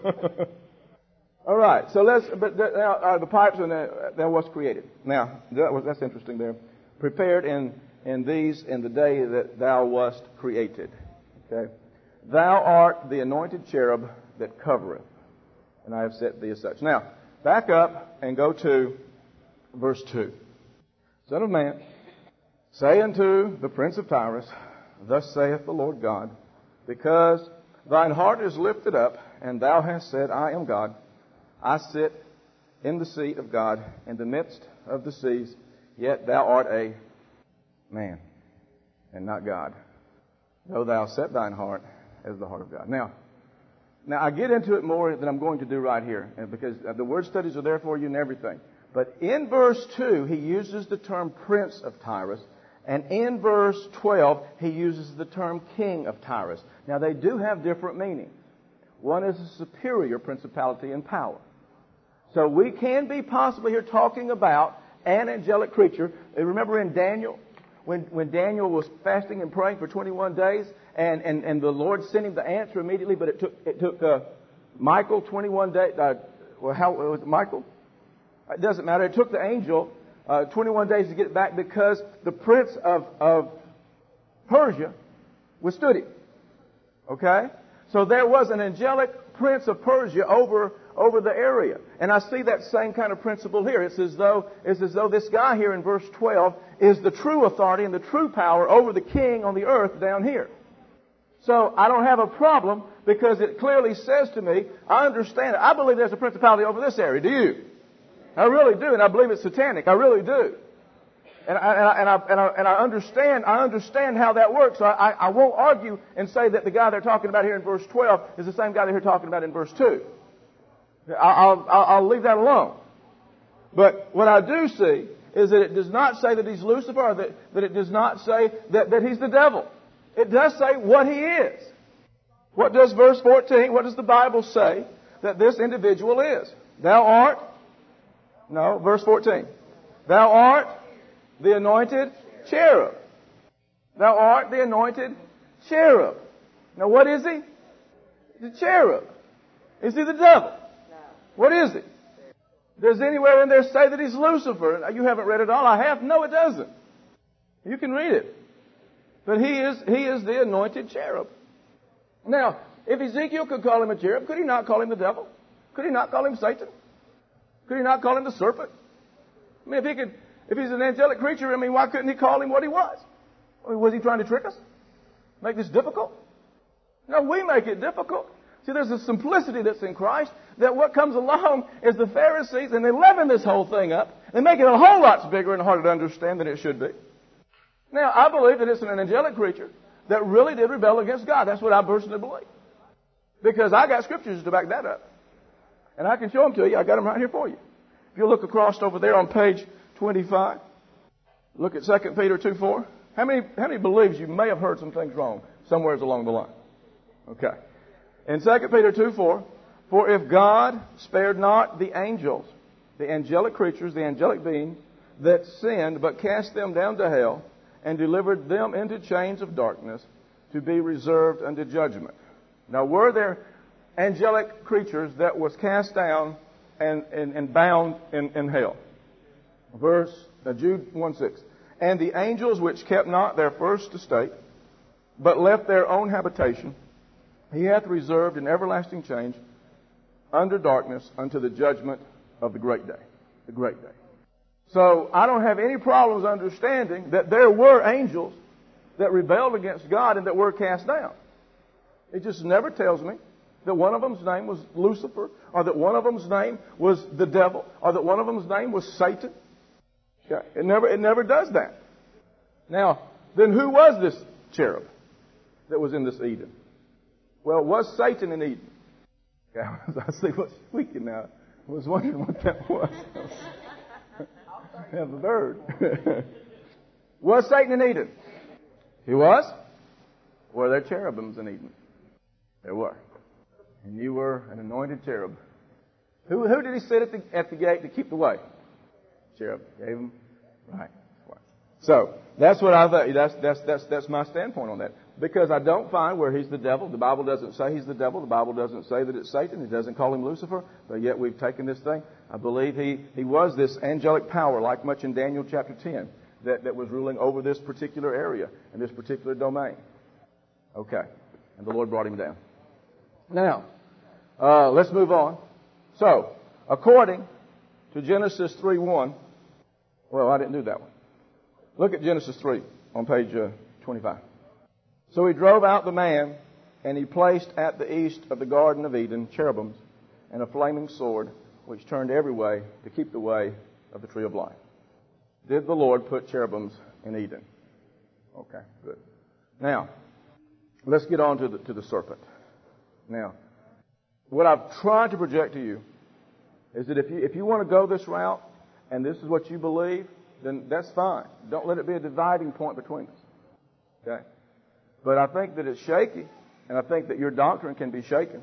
All right. So let's. But now uh, the pipes and the, that was created. Now that was that's interesting. There, prepared in in these in the day that thou wast created. Okay. Thou art the anointed cherub that covereth, and I have set thee as such. Now back up and go to verse two. Son of man, say unto the prince of Tyrus, thus saith the Lord God, because thine heart is lifted up, and thou hast said, I am God. I sit in the seat of God in the midst of the seas, yet thou art a man, and not God. Though thou set thine heart as the heart of God. Now, now I get into it more than I'm going to do right here, because the word studies are there for you and everything. But in verse two, he uses the term prince of Tyrus. And in verse twelve, he uses the term king of Tyrus. Now, they do have different meanings. One is a superior principality and power. So we can be possibly here talking about an angelic creature. Remember in Daniel, when, when Daniel was fasting and praying for twenty-one days, and, and, and the Lord sent him the answer immediately, but it took it took uh, Michael twenty-one days. Uh, well, how was it Michael? It doesn't matter. It took the angel uh, twenty-one days to get it back because the prince of, of Persia withstood him. Okay? So there was an angelic prince of Persia over, over the area. And I see that same kind of principle here. It's as though, it's as though this guy here in verse twelve is the true authority and the true power over the king on the earth down here. So I don't have a problem because it clearly says to me, I understand it. I believe there's a principality over this area. Do you? I really do, and I believe it's satanic. I really do. And I, and I, and I, and I, and I understand, I understand how that works. So I, I won't argue and say that the guy they're talking about here in verse twelve is the same guy they're talking about in verse two. I'll, I'll, I'll leave that alone. But what I do see is that it does not say that he's Lucifer, or that, that it does not say that, that he's the devil. It does say what he is. What does verse fourteen, what does the Bible say that this individual is? Thou art, no, verse fourteen. Thou art the anointed cherub. Thou art the anointed cherub. Now what is he? The cherub. Is he the devil? No. What is he? Does anywhere in there say that he's Lucifer? You haven't read it all. I have. No, it doesn't. You can read it. But he is, he is the anointed cherub. Now, if Ezekiel could call him a cherub, could he not call him the devil? Could he not call him Satan? Could he not call him the serpent? I mean, if he could, if he's an angelic creature, I mean, why couldn't he call him what he was? I mean, was he trying to trick us? Make this difficult? No, we make it difficult. See, there's a simplicity that's in Christ that what comes along is the Pharisees, and they leaven this whole thing up. They make it a whole lot bigger and harder to understand than it should be. Now, I believe that it's an angelic creature that really did rebel against God. That's what I personally believe. Because I got scriptures to back that up. And I can show them to you. I got them right here for you. If you look across over there on page twenty-five, look at Second Peter two four. How many, how many believes you may have heard some things wrong somewhere along the line? Okay. In Second Peter two four, for if God spared not the angels, the angelic creatures, the angelic beings that sinned, but cast them down to hell, and delivered them into chains of darkness to be reserved unto judgment. Now, were there angelic creatures that was cast down and, and, and bound in, in hell? Verse uh, Jude one six. And the angels which kept not their first estate, but left their own habitation, he hath reserved in everlasting chains under darkness unto the judgment of the great day. The great day. So I don't have any problems understanding that there were angels that rebelled against God and that were cast down. It just never tells me That one of them's name was Lucifer, or that one of them's name was the devil, or that one of them's name was Satan. Okay? It never, it never does that. Now, then who was this cherub that was in this Eden? Well, was Satan in Eden? Okay, I see what's squeaking now. I was wondering what that was. Have a bird. Was Satan in Eden? He was? Were there cherubims in Eden? There were. And you were an anointed cherub. Who, who did he sit at the, at the gate to keep the way? Cherub. Gave him? Right. So, that's what I thought. That's, that's, that's, that's my standpoint on that. Because I don't find where he's the devil. The Bible doesn't say he's the devil. The Bible doesn't say that it's Satan. It doesn't call him Lucifer. But yet we've taken this thing. I believe he, he was this angelic power, like much in Daniel chapter ten, that, that was ruling over this particular area and this particular domain. Okay. And the Lord brought him down. Now, uh, let's move on. So, according to Genesis three one, well, I didn't do that one. Look at Genesis three on page uh, twenty-five. So he drove out the man, and he placed at the east of the Garden of Eden cherubims and a flaming sword, which turned every way to keep the way of the tree of life. Did the Lord put cherubims in Eden? Okay, good. Now, let's get on to the, to the serpent. Now, what I've tried to project to you is that if you, if you want to go this route, and this is what you believe, then that's fine. Don't let it be a dividing point between us. Okay? But I think that it's shaky, and I think that your doctrine can be shaken.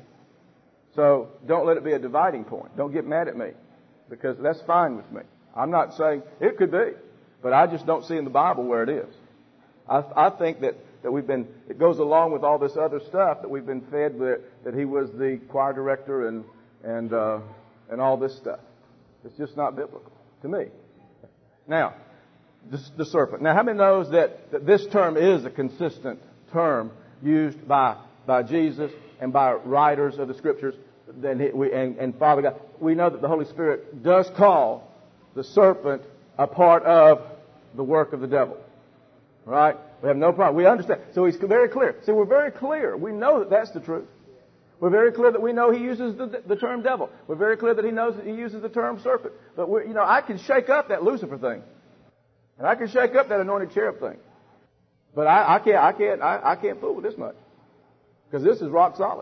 So don't let it be a dividing point. Don't get mad at me, because that's fine with me. I'm not saying it could be, but I just don't see in the Bible where it is. I, I think that, that we've been, it goes along with all this other stuff that we've been fed with, that he was the choir director and, and, uh, and all this stuff. It's just not biblical to me. Now, this, the serpent. Now, how many knows that, that this term is a consistent term used by by Jesus and by writers of the Scriptures? Then he, we, and, and Father God, we know that the Holy Spirit does call the serpent a part of the work of the devil. Right? We have no problem. We understand. So he's very clear. See, we're very clear. We know that that's the truth. We're very clear that we know he uses the, the term devil. We're very clear that he knows that he uses the term serpent. But we're, you know, I can shake up that Lucifer thing, and I can shake up that anointed cherub thing. But I, I can't, I can't, I, I can't fool with this much, because this is rock solid.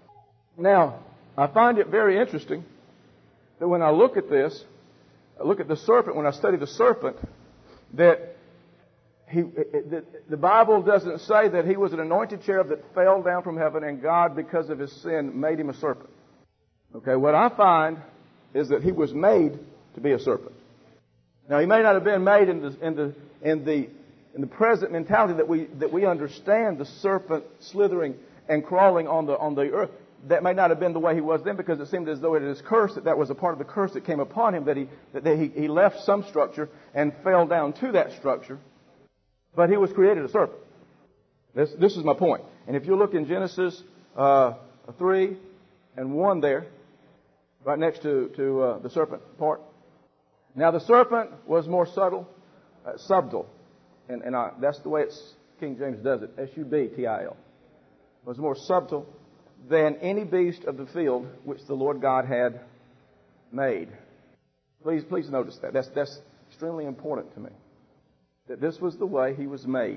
Now, I find it very interesting that when I look at this, I look at the serpent. When I study the serpent, that he, the, the Bible doesn't say that he was an anointed cherub that fell down from heaven, and God, because of his sin, made him a serpent. Okay, what I find is that he was made to be a serpent. Now, he may not have been made in the in the in the in the present mentality that we that we understand the serpent slithering and crawling on the on the earth. That may not have been the way he was then, because it seemed as though it is cursed, that that was a part of the curse that came upon him, that he that he, he left some structure and fell down to that structure. But he was created a serpent. This, this is my point. And if you look in Genesis uh, three and one there, right next to, to uh, the serpent part. Now the serpent was more subtle, uh, subtle. And, and I, that's the way it's, King James does it, S U B T I L. Was more subtle than any beast of the field which the Lord God had made. Please, please notice that. That's, that's extremely important to me. That this was the way he was made.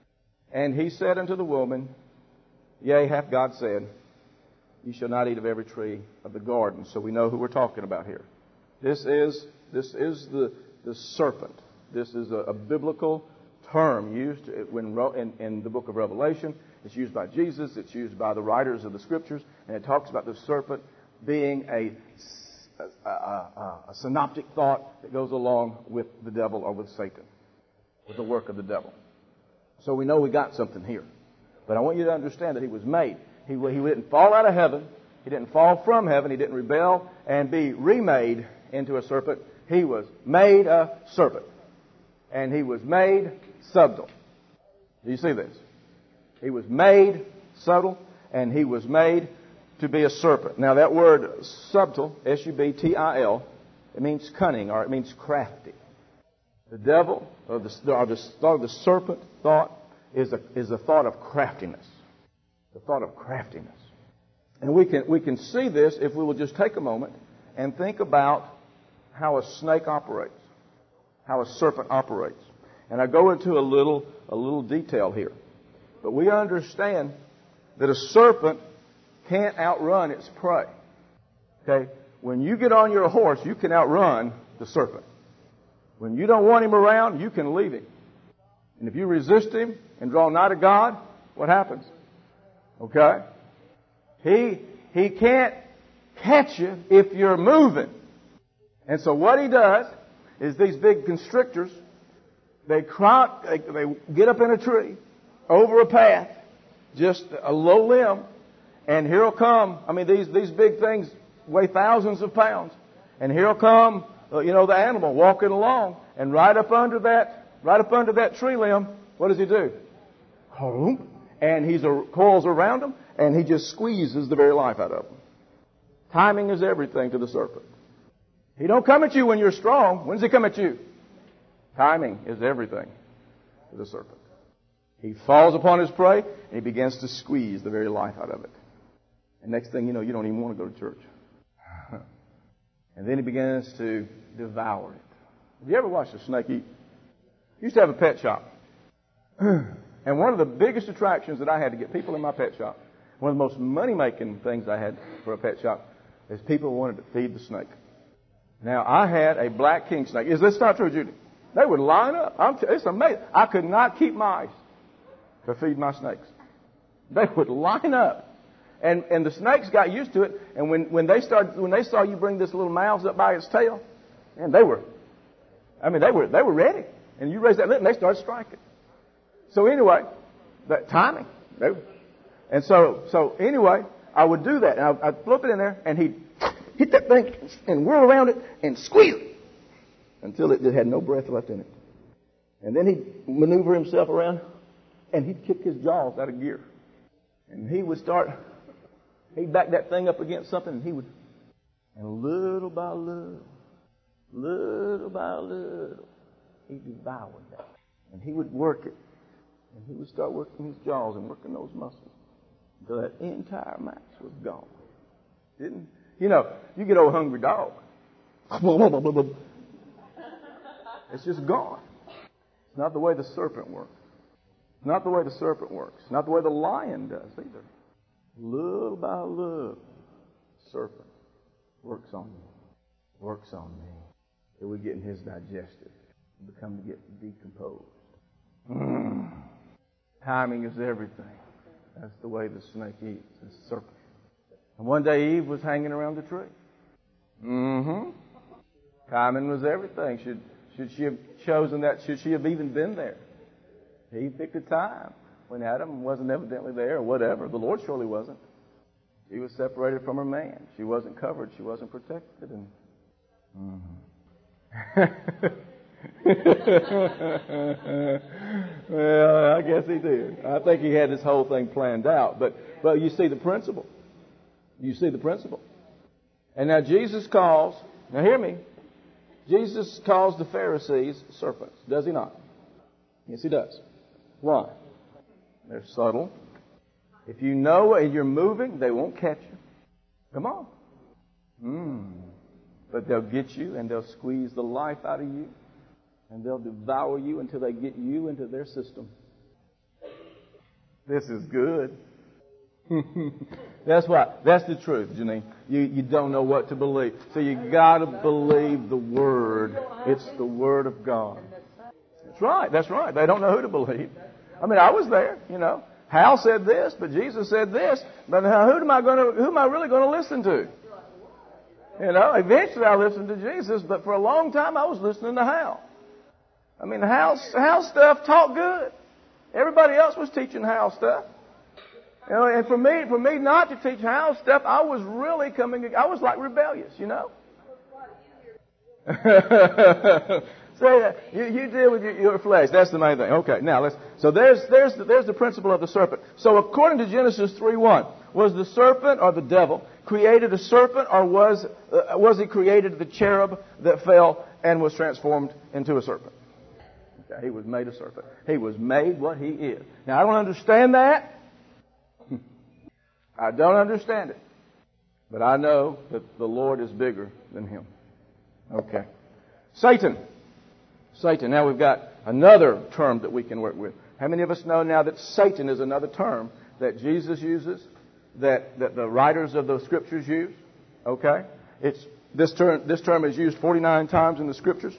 And he said unto the woman, Yea, hath God said, Ye shall not eat of every tree of the garden. So we know who we're talking about here. This is this is the, the serpent. This is a, a biblical term used when in, in the book of Revelation. It's used by Jesus. It's used by the writers of the Scriptures. And it talks about the serpent being a a, a, a synoptic thought that goes along with the devil or with Satan, with the work of the devil. So we know we got something here. But I want you to understand that he was made. He, he didn't fall out of heaven. He didn't fall from heaven. He didn't rebel and be remade into a serpent. He was made a serpent. And he was made subtle. Do you see this? He was made subtle, and he was made to be a serpent. Now that word subtle, S U B T I L, it means cunning, or it means crafty. The devil, or the, or the, or the serpent thought, is a, is a thought of craftiness. The thought of craftiness. And we can, we can see this if we will just take a moment and think about how a snake operates, how a serpent operates. And I go into a little, a little detail here. But we understand that a serpent can't outrun its prey. Okay? When you get on your horse, you can outrun the serpent. When you don't want him around, you can leave him. And if you resist him and draw nigh to God, what happens? Okay? He, he can't catch you if you're moving. And so what he does is these big constrictors, they crouch, they, they get up in a tree, over a path, just a low limb, and here'll come, I mean, these, these big things weigh thousands of pounds, and here'll come, uh, you know, the animal walking along, and right up under that, right up under that tree limb, what does he do? And he coils around him, and he just squeezes the very life out of him. Timing is everything to the serpent. He don't come at you when you're strong. When does he come at you? Timing is everything to the serpent. He falls upon his prey, and he begins to squeeze the very life out of it. And next thing you know, you don't even want to go to church. And then he begins to devour it. Have you ever watched a snake eat? I used to have a pet shop. And one of the biggest attractions that I had to get people in my pet shop, one of the most money-making things I had for a pet shop, is people wanted to feed the snake. Now, I had a black king snake. Is this not true, Judy? They would line up. I'm t- it's amazing. I could not keep my eyes to feed my snakes. They would line up. And and the snakes got used to it. And when, when they started, when they saw you bring this little mouse up by its tail, man, they were, I mean, they were they were ready. And you raised that lip, and they started striking. So anyway, that timing. They, and so so anyway, I would do that, and I'd, I'd flip it in there, and he'd hit that thing and whirl around it and squeeze it until it had no breath left in it. And then he'd maneuver himself around, and he'd kick his jaws out of gear. And he would start, he'd back that thing up against something, and he would, and little by little, little by little, he devoured that. And he would work it, and he would start working his jaws and working those muscles until that entire mass was gone. Didn't, you know, you get old hungry dog. It's just gone. It's not the way the serpent works. It's not the way the serpent works. It's not the way the lion does either. Little by little, serpent works on me. Works on me. Till we get in his digestive. We become to get decomposed. Mm. Timing is everything. That's the way the snake eats. The serpent. And one day Eve was hanging around the tree. Mm-hmm. Timing was everything. Should should she have chosen that? Should she have even been there? He picked a time when Adam wasn't evidently there or whatever. The Lord surely wasn't. She was separated from her man. She wasn't covered. She wasn't protected. And mm-hmm. Well, I guess he did. I think he had this whole thing planned out. But but you see the principle. You see the principle. And now Jesus calls, now hear me, Jesus calls the Pharisees serpents, does he not? Yes, he does. Why? They're subtle. If you know and you're moving, they won't catch you. Come on. Mm. But they'll get you and they'll squeeze the life out of you and they'll devour you until they get you into their system. This is good. That's why. That's the truth, Janine. You you don't know what to believe. So you got to believe the Word. It's the Word of God. That's right. That's right. They don't know who to believe. I mean, I was there, you know. Hal said this, but Jesus said this. But who am I going to? Who am I really going to listen to? You know, eventually I listened to Jesus, but for a long time I was listening to Hal. I mean, Hal's, Hal's stuff taught good. Everybody else was teaching Hal stuff. You know, and for me, for me not to teach Hal stuff, I was really coming. I was like rebellious, you know. So uh, you, you deal with your, your flesh. That's the main thing. Okay. Now let's. So there's there's the, there's the principle of the serpent. So according to Genesis three one, was the serpent or the devil created a serpent, or was uh, was he created the cherub that fell and was transformed into a serpent? Okay, he was made a serpent. He was made what he is. Now I don't understand that. I don't understand it. But I know that the Lord is bigger than him. Okay. Satan. Satan. Now we've got another term that we can work with. How many of us know now that Satan is another term that Jesus uses, that, that the writers of the Scriptures use? Okay. It's, this term, this term is used forty-nine times in the Scriptures.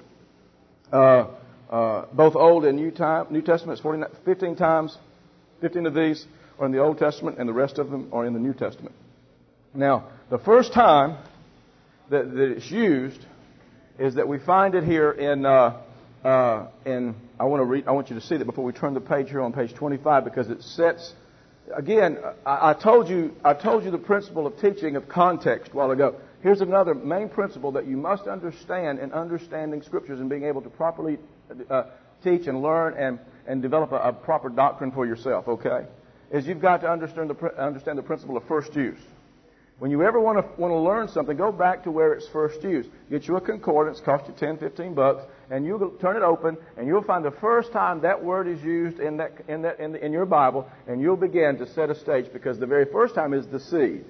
Uh, uh, both Old and New, time, New Testament, forty-nine, fifteen times. fifteen of these are in the Old Testament, and the rest of them are in the New Testament. Now, the first time that, that it's used is that we find it here in, uh, uh, in I want to read, I want you to see that before we turn the page here on page twenty-five, because it sets, again, I, I told you, I told you the principle of teaching of context a while ago. Here's another main principle that you must understand in understanding Scriptures and being able to properly uh, teach and learn and, and develop a, a proper doctrine for yourself, okay? Is you've got to understand the, understand the principle of first use. When you ever want to want to learn something, go back to where it's first used. Get you a concordance, cost you ten, fifteen bucks, and you'll turn it open, and you'll find the first time that word is used in that in that in, the, in your Bible, and you'll begin to set a stage, because the very first time is the seed.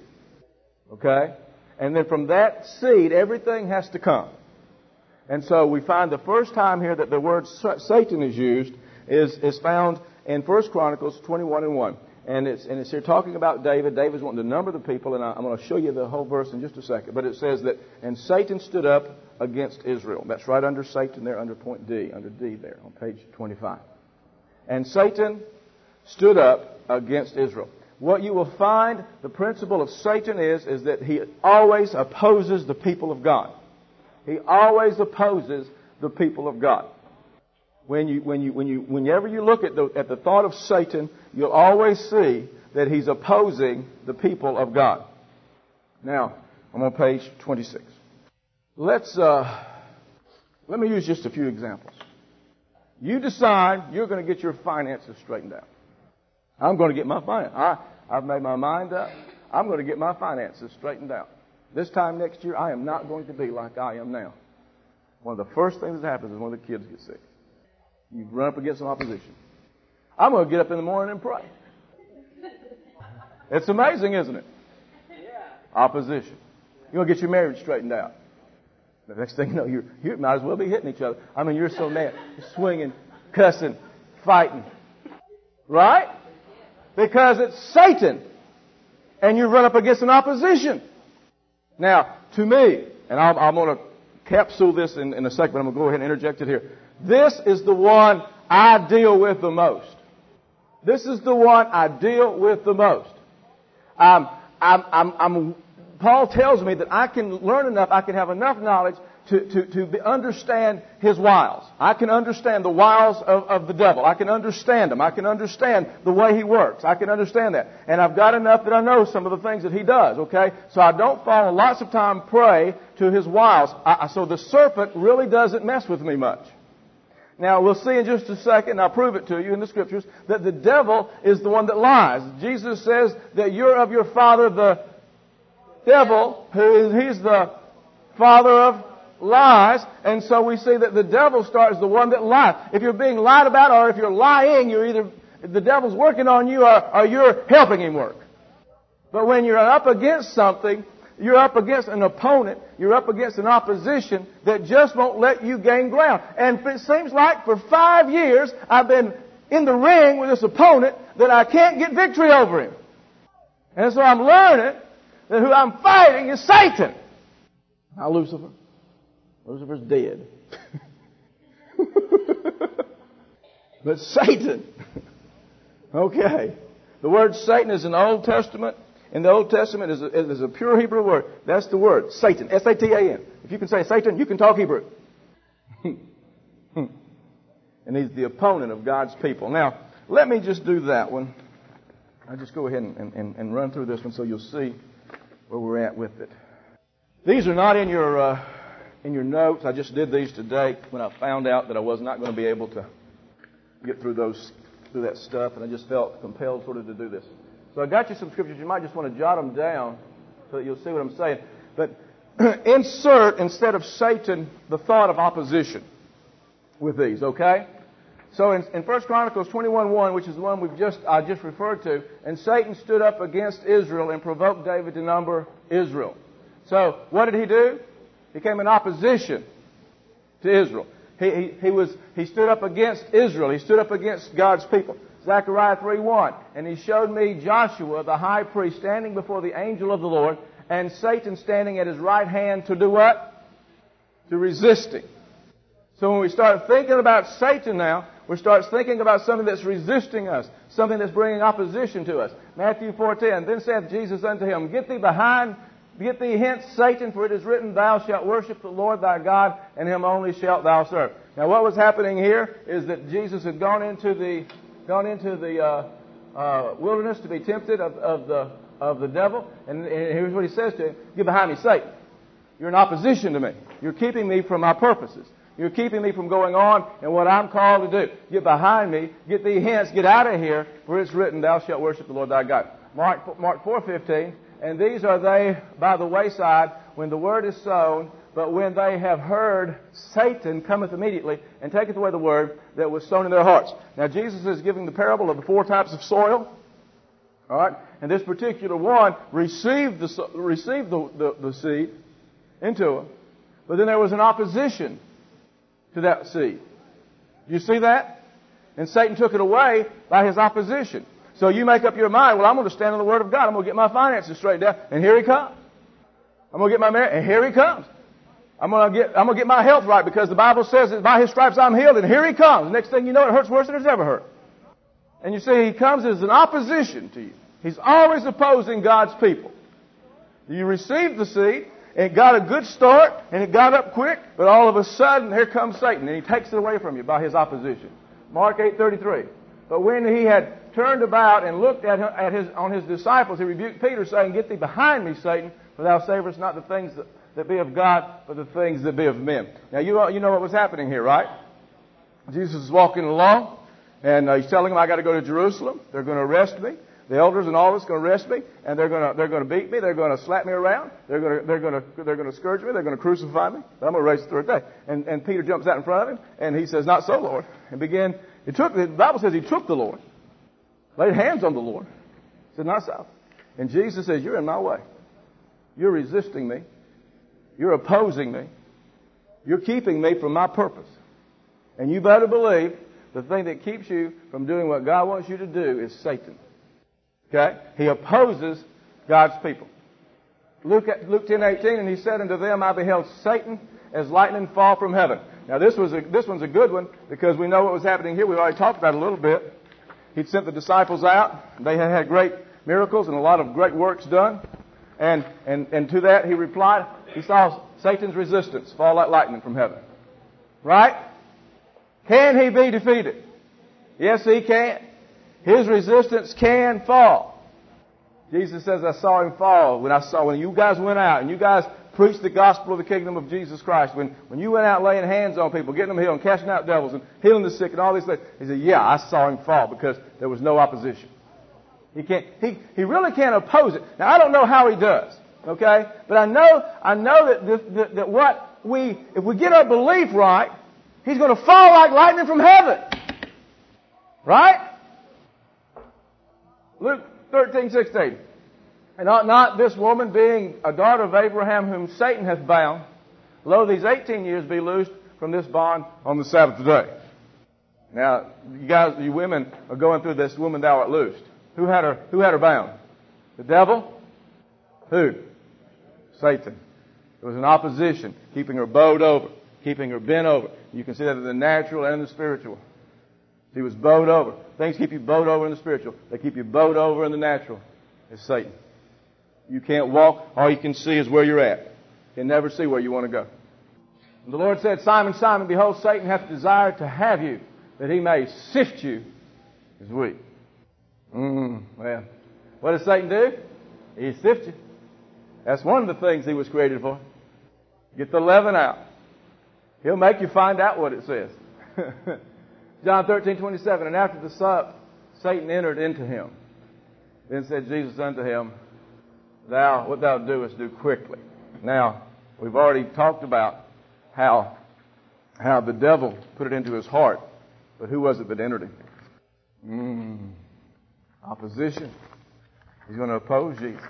Okay? And then from that seed, everything has to come. And so we find the first time here that the word Satan is used is, is found in First Chronicles twenty-one and one. And it's, and it's here talking about David. David's wanting to number the people, and I'm going to show you the whole verse in just a second. But it says that, and Satan stood up against Israel. That's right under Satan there, under point D, under D there on page twenty-five. And Satan stood up against Israel. What you will find the principle of Satan is, is that he always opposes the people of God. He always opposes the people of God. When you, when you, when you, whenever you look at the, at the thought of Satan, you'll always see that he's opposing the people of God. Now, I'm on page twenty-six. Let's, uh, let me use just a few examples. You decide you're going to get your finances straightened out. I'm going to get my finances. I, I've made my mind up. I'm going to get my finances straightened out. This time next year, I am not going to be like I am now. One of the first things that happens is when the kids get sick. You run up against some opposition. I'm going to get up in the morning and pray. It's amazing, isn't it? Opposition. You're going to get your marriage straightened out. The next thing you know, you you might as well be hitting each other. I mean, you're so mad. You're swinging, cussing, fighting. Right? Because it's Satan. And you run up against an opposition. Now, to me, and I'm, I'm going to capsule this in, in a second, but I'm going to go ahead and interject it here. This is the one I deal with the most. This is the one I deal with the most. Um, I'm, I'm, I'm, Paul tells me that I can learn enough, I can have enough knowledge to, to, to be, understand his wiles. I can understand the wiles of, of the devil. I can understand him. I can understand the way he works. I can understand that. And I've got enough that I know some of the things that he does, okay? So I don't fall and lots of time prey to his wiles. I, so the serpent really doesn't mess with me much. Now, we'll see in just a second, and I'll prove it to you in the Scriptures, that the devil is the one that lies. Jesus says that you're of your father, the devil, who is, he's the father of lies. And so we see that the devil starts the one that lies. If you're being lied about, or if you're lying, you're either, the devil's working on you, or, or you're helping him work. But when you're up against something, you're up against an opponent. You're up against an opposition that just won't let you gain ground. And it seems like for five years I've been in the ring with this opponent that I can't get victory over him. And so I'm learning that who I'm fighting is Satan. Not Lucifer. Lucifer's dead. But Satan. Okay. The word Satan is in the Old Testament. In the Old Testament is a, is a pure Hebrew word. That's the word. Satan. S A T A N. If you can say Satan, you can talk Hebrew. And he's the opponent of God's people. Now, let me just do that one. I'll just go ahead and, and, and run through this one so you'll see where we're at with it. These are not in your uh, in your notes. I just did these today when I found out that I was not going to be able to get through those through that stuff, and I just felt compelled sort of to do this. So I got you some scriptures. You might just want to jot them down so that you'll see what I'm saying. But insert, instead of Satan, the thought of opposition with these, okay? So in, in First Chronicles twenty-one one, which is the one we've just I just referred to, and Satan stood up against Israel and provoked David to number Israel. So what did he do? He came in opposition to Israel. He, he, he was he stood up against Israel. He stood up against God's people. Zechariah three one, and he showed me Joshua the high priest standing before the angel of the Lord, and Satan standing at his right hand to do what? To resist him. So when we start thinking about Satan now, we start thinking about something that's resisting us, something that's bringing opposition to us. Matthew four ten, then saith Jesus unto him, Get thee behind, get thee hence, Satan, for it is written, Thou shalt worship the Lord thy God, and him only shalt thou serve. Now what was happening here is that Jesus had gone into the gone into the uh, uh, wilderness to be tempted of, of the of the devil, and, and here's what he says to him: Get behind me, Satan. You're in opposition to me. You're keeping me from my purposes. You're keeping me from going on in what I'm called to do. Get behind me. Get thee hence. Get out of here. For it's written, Thou shalt worship the Lord thy God. Mark, Mark four fifteen. And these are they by the wayside when the word is sown. But when they have heard, Satan cometh immediately and taketh away the word that was sown in their hearts. Now Jesus is giving the parable of the four types of soil. All right. And this particular one received the, received the, the, the seed into it. But then there was an opposition to that seed. You see that? And Satan took it away by his opposition. So you make up your mind, well, I'm going to stand on the Word of God. I'm going to get my finances straightened out. And here he comes. I'm going to get my marriage. And here he comes. I'm going to get, I'm going to get my health right because the Bible says that by his stripes I'm healed. And here he comes. Next thing you know, it hurts worse than it's ever hurt. And you see, he comes as an opposition to you. He's always opposing God's people. You receive the seed. It got a good start, and it got up quick, but all of a sudden, here comes Satan, and he takes it away from you by his opposition. Mark eight thirty-three. But when he had turned about and looked at, at his, on his disciples, he rebuked Peter, saying, Get thee behind me, Satan, for thou savorest not the things that, that be of God, but the things that be of men. Now, you, you know what was happening here, right? Jesus is walking along, and uh, he's telling them, I got to go to Jerusalem. They're going to arrest me. The elders and all of us are going to arrest me, and they're going to they're going to beat me. They're going to slap me around. They're going to they're going to they're going to scourge me. They're going to crucify me. But I'm going to raise the third day. And and Peter jumps out in front of him, and he says, "Not so, Lord." And began. He took the Bible says he took the Lord, laid hands on the Lord. He said, "Not so." And Jesus says, "You're in my way. You're resisting me. You're opposing me. You're keeping me from my purpose. And you better believe the thing that keeps you from doing what God wants you to do is Satan." Okay? He opposes God's people. Luke, Luke ten eighteen, and he said unto them, I beheld Satan as lightning fall from heaven. Now this was a, this one's a good one because we know what was happening here. We already talked about it a little bit. He'd sent the disciples out. They had had great miracles and a lot of great works done. And, and, and to that he replied, he saw Satan's resistance fall like lightning from heaven. Right? Can he be defeated? Yes, he can. His resistance can fall. Jesus says, I saw him fall when I saw, when you guys went out and you guys preached the gospel of the kingdom of Jesus Christ. When, when you went out laying hands on people, getting them healed and casting out devils and healing the sick and all these things. He said, yeah, I saw him fall because there was no opposition. He can't, he, he really can't oppose it. Now I don't know how he does. Okay? But I know, I know that, this, that, that what we, if we get our belief right, he's going to fall like lightning from heaven. Right? Luke thirteen sixteen. And ought not this woman, being a daughter of Abraham, whom Satan hath bound, lo, these eighteen years be loosed from this bond on the Sabbath day. Now, you guys, you women are going through this woman thou art loosed. Who had her, who had her bound? The devil? Who? Satan. There was an opposition, keeping her bowed over, keeping her bent over. You can see that in the natural and in the spiritual. He was bowed over. Things keep you bowed over in the spiritual. They keep you bowed over in the natural. It's Satan. You can't walk. All you can see is where you're at. You can never see where you want to go. And the Lord said, Simon, Simon, behold, Satan hath desired to have you, that he may sift you as wheat. Mm, well, what does Satan do? He sifts you. That's one of the things he was created for. Get the leaven out. He'll make you find out what it says. John thirteen twenty-seven, and after the sup, Satan entered into him. Then said Jesus unto him, Thou, what thou doest, do quickly. Now, we've already talked about how, how the devil put it into his heart But who was it that entered him? Mm, opposition. He's going to oppose Jesus.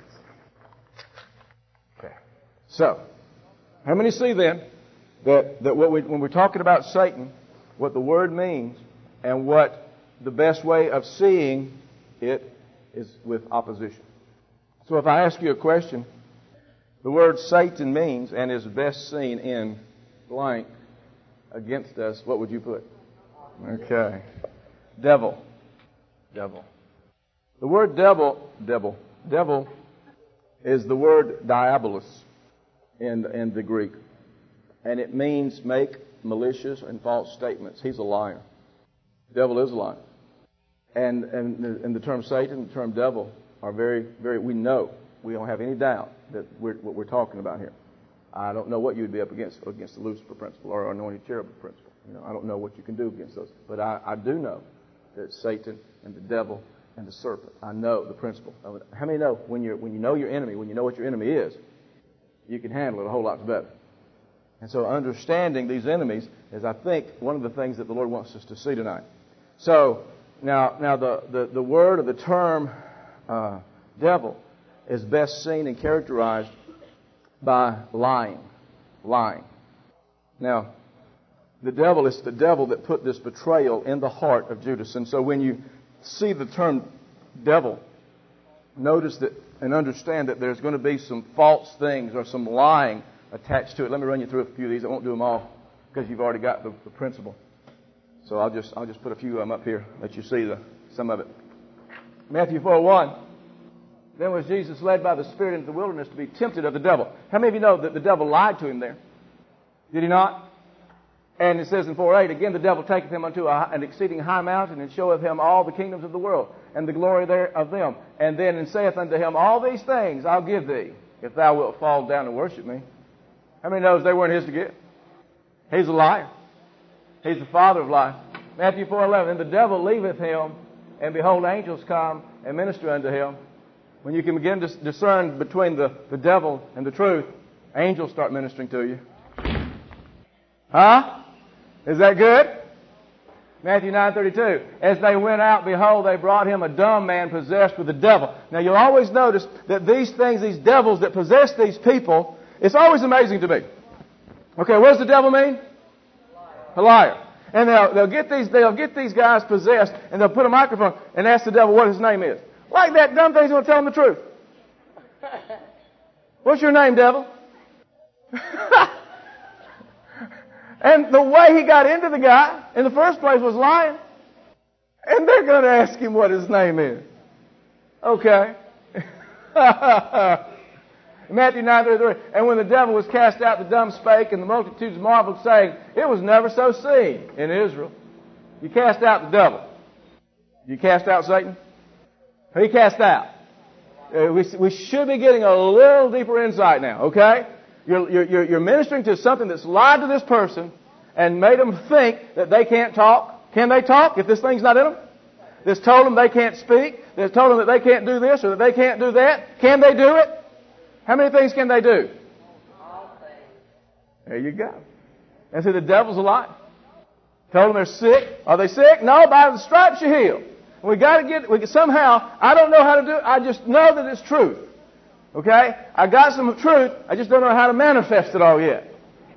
Okay. So, how many see then that, that what we, when we're talking about Satan, what the word means and what the best way of seeing it is with opposition? So if I ask you a question, the word Satan means and is best seen in blank against us, what would you put? Okay. Devil. Devil. The word devil, devil, devil is the word diabolos in, in the Greek. And it means make malicious and false statements. He's a liar. Devil is a liar. And, and, and the term Satan, the term devil are very, very, we know, we don't have any doubt that we're, what we're talking about here. I don't know what you'd be up against, against the Lucifer principle or anointed cherubim principle. You know, I don't know what you can do against those. But I, I do know that Satan and the devil and the serpent, I know the principle of it. How many know when, you're, when you know your enemy, when you know what your enemy is, you can handle it a whole lot better. And so understanding these enemies is, I think, one of the things that the Lord wants us to see tonight. So, now, now the, the, the word or the term uh, devil is best seen and characterized by lying. Lying. Now, the devil is the devil that put this betrayal in the heart of Judas. And so when you see the term devil, notice that and understand that there's going to be some false things or some lying attached to it. Let me run you through a few of these. I won't do them all because you've already got the, the principle. So I'll just I'll just put a few of them up here, let you see the some of it. Matthew four one. Then was Jesus led by the Spirit into the wilderness to be tempted of the devil. How many of you know that the devil lied to him there? Did he not? And it says in four eight, again the devil taketh him unto a, an exceeding high mountain, and showeth him all the kingdoms of the world, and the glory there of them. And then and saith unto him, all these things I'll give thee, if thou wilt fall down and worship me. How many knows they weren't his to get? He's a liar. He's the father of lies. Matthew four eleven, and the devil leaveth him, and behold, angels come and minister unto him. When you can begin to discern between the, the devil and the truth, angels start ministering to you. Huh? Is that good? Matthew nine thirty-two. As they went out, behold, they brought him a dumb man possessed with the devil. Now you'll always notice that these things, these devils that possess these people, it's always amazing to me. Okay, what does the devil mean? A liar. And they'll, they'll get these, they'll get these guys possessed, and they'll put a microphone and ask the devil what his name is. Like that dumb thing's going to tell him the truth. What's your name, devil? And the way he got into the guy in the first place was lying. And they're going to ask him what his name is. Okay. Matthew nine thirty-three. And when the devil was cast out, the dumb spake, and the multitudes marveled, saying, it was never so seen in Israel. You cast out the devil. You cast out Satan? Who you cast out? Uh, we, we should be getting a little deeper insight now, okay? You're, you're, you're ministering to something that's lied to this person and made them think that they can't talk. Can they talk if this thing's not in them? That's told them they can't speak. That's told them that they can't do this or that they can't do that. Can they do it? How many things can they do? All things. There you go. And so the devil's a liar. Told them they're sick. Are they sick? No, by the stripes you're healed. We got to get, we somehow, I don't know how to do it. I just know that it's truth. Okay? I got some truth. I just don't know how to manifest it all yet.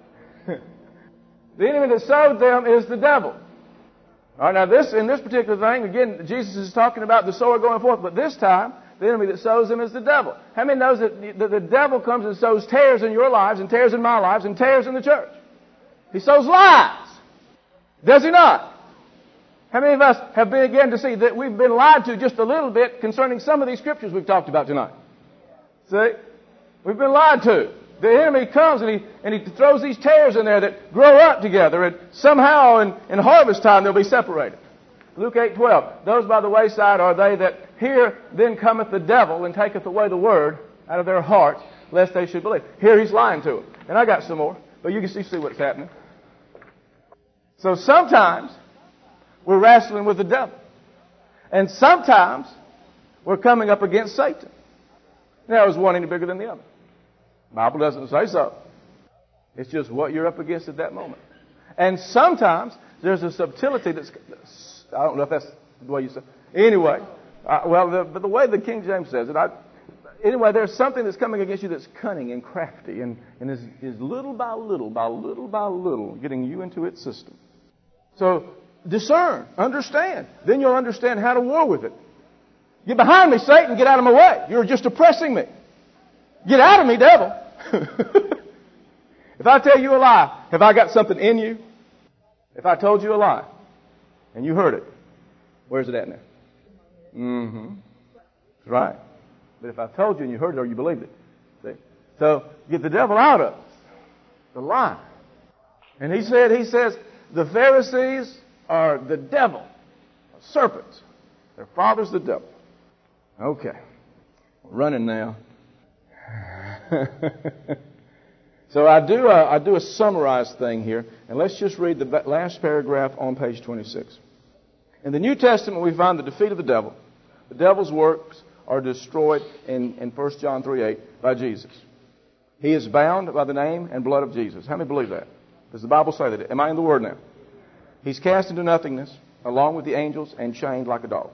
The enemy that sowed them is the devil. All right, now this, in this particular thing, again, Jesus is talking about the sower going forth, but this time, the enemy that sows them is the devil. How many knows that the, the devil comes and sows tares in your lives and tares in my lives and tares in the church? He sows lies. Does he not? How many of us have begun to see that we've been lied to just a little bit concerning some of these scriptures we've talked about tonight? See? We've been lied to. The enemy comes and he, and he throws these tares in there that grow up together, and somehow in, in harvest time they'll be separated. Luke eight twelve. Those by the wayside are they that hear, then cometh the devil and taketh away the word out of their hearts, lest they should believe. Here he's lying to them. And I got some more, but you can see, see what's happening. So sometimes we're wrestling with the devil. And sometimes we're coming up against Satan. Now, is one any bigger than the other? The Bible doesn't say so. It's just what you're up against at that moment. And sometimes there's a subtlety that's, I don't know if that's the way you say it. Anyway, uh, well, the, but the way the King James says it, I, anyway, there's something that's coming against you that's cunning and crafty and, and is, is little by little, by little by little, getting you into its system. So discern, understand. Then you'll understand how to war with it. Get behind me, Satan. Get out of my way. You're just oppressing me. Get out of me, devil. If I tell you a lie, have I got something in you? If I told you a lie and you heard it, where's it at now? Mm-hmm. That's right. But if I told you and you heard it or you believed it, see? So get the devil out of us. The lie. And he said, he says, the Pharisees are the devil, serpents. Their father's the devil. Okay. Running now. So I do a, I do a summarized thing here, and let's just read the last paragraph on page twenty-six. In the New Testament, we find the defeat of the devil. The devil's works are destroyed in, in First John three eight by Jesus. He is bound by the name and blood of Jesus. How many believe that? Does the Bible say that? Am I in the Word now? He's cast into nothingness along with the angels and chained like a dog.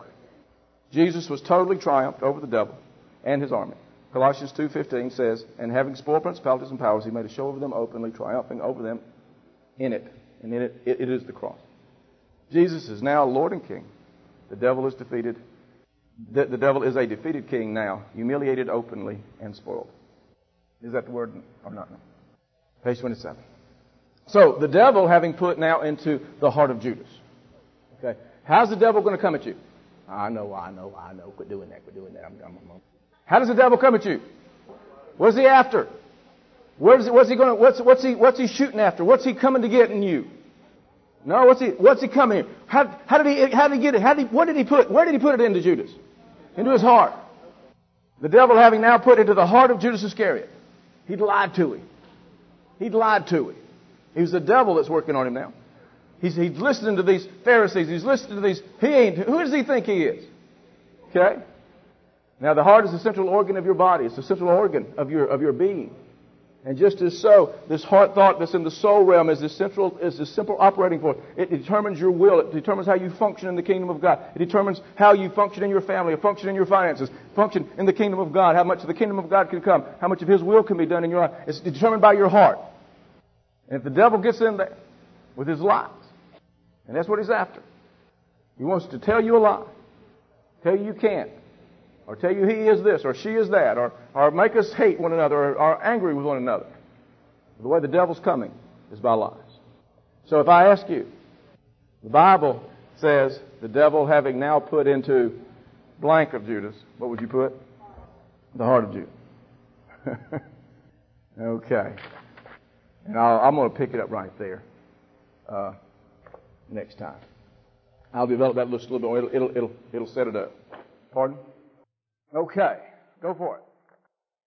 Jesus was totally triumphed over the devil and his army. Colossians two fifteen says, and having spoiled principalities and powers, he made a show of them openly, triumphing over them in it. And in it, it, it is the cross. Jesus is now Lord and King. The devil is defeated. The, the devil is a defeated king now, humiliated openly and spoiled. Is that the word or not? Page twenty-seven. So, the devil having put now into the heart of Judas. Okay. How's the devil going to come at you? I know, I know, I know. Quit doing that, quit doing that. I'm, I'm, I'm. How does the devil come at you? What's he after? Where's he, what's he going? What's what's he what's he shooting after? What's he coming to get in you? No, what's he what's he coming? How how did he how did he get it? How did he, what did he put? Where did he put it into Judas? Into his heart. The devil having now put into the heart of Judas Iscariot. He'd lied to him. He'd lied to him. It was the devil that's working on him now. He's he's listening to these Pharisees. He's listening to these. He ain't. Who does he think he is? Okay. Now, the heart is the central organ of your body. It's the central organ of your of your being. And just as so, this heart thought that's in the soul realm is the central is the simple operating force. It determines your will. It determines how you function in the kingdom of God. It determines how you function in your family, function in your finances, function in the kingdom of God. How much of the kingdom of God can come. How much of His will can be done in your life. It's determined by your heart. And if the devil gets in there with his lies, and that's what he's after. He wants to tell you a lie, tell you you can't. Or tell you he is this, or she is that, or, or make us hate one another, or are angry with one another. The way the devil's coming is by lies. So if I ask you, the Bible says the devil having now put into blank of Judas, what would you put? The heart of Judas. Okay. And I'll, I'm going to pick it up right there uh, next time. I'll develop that just a little bit. It'll, it'll, it'll, it'll set it up. Pardon? Okay, go for it.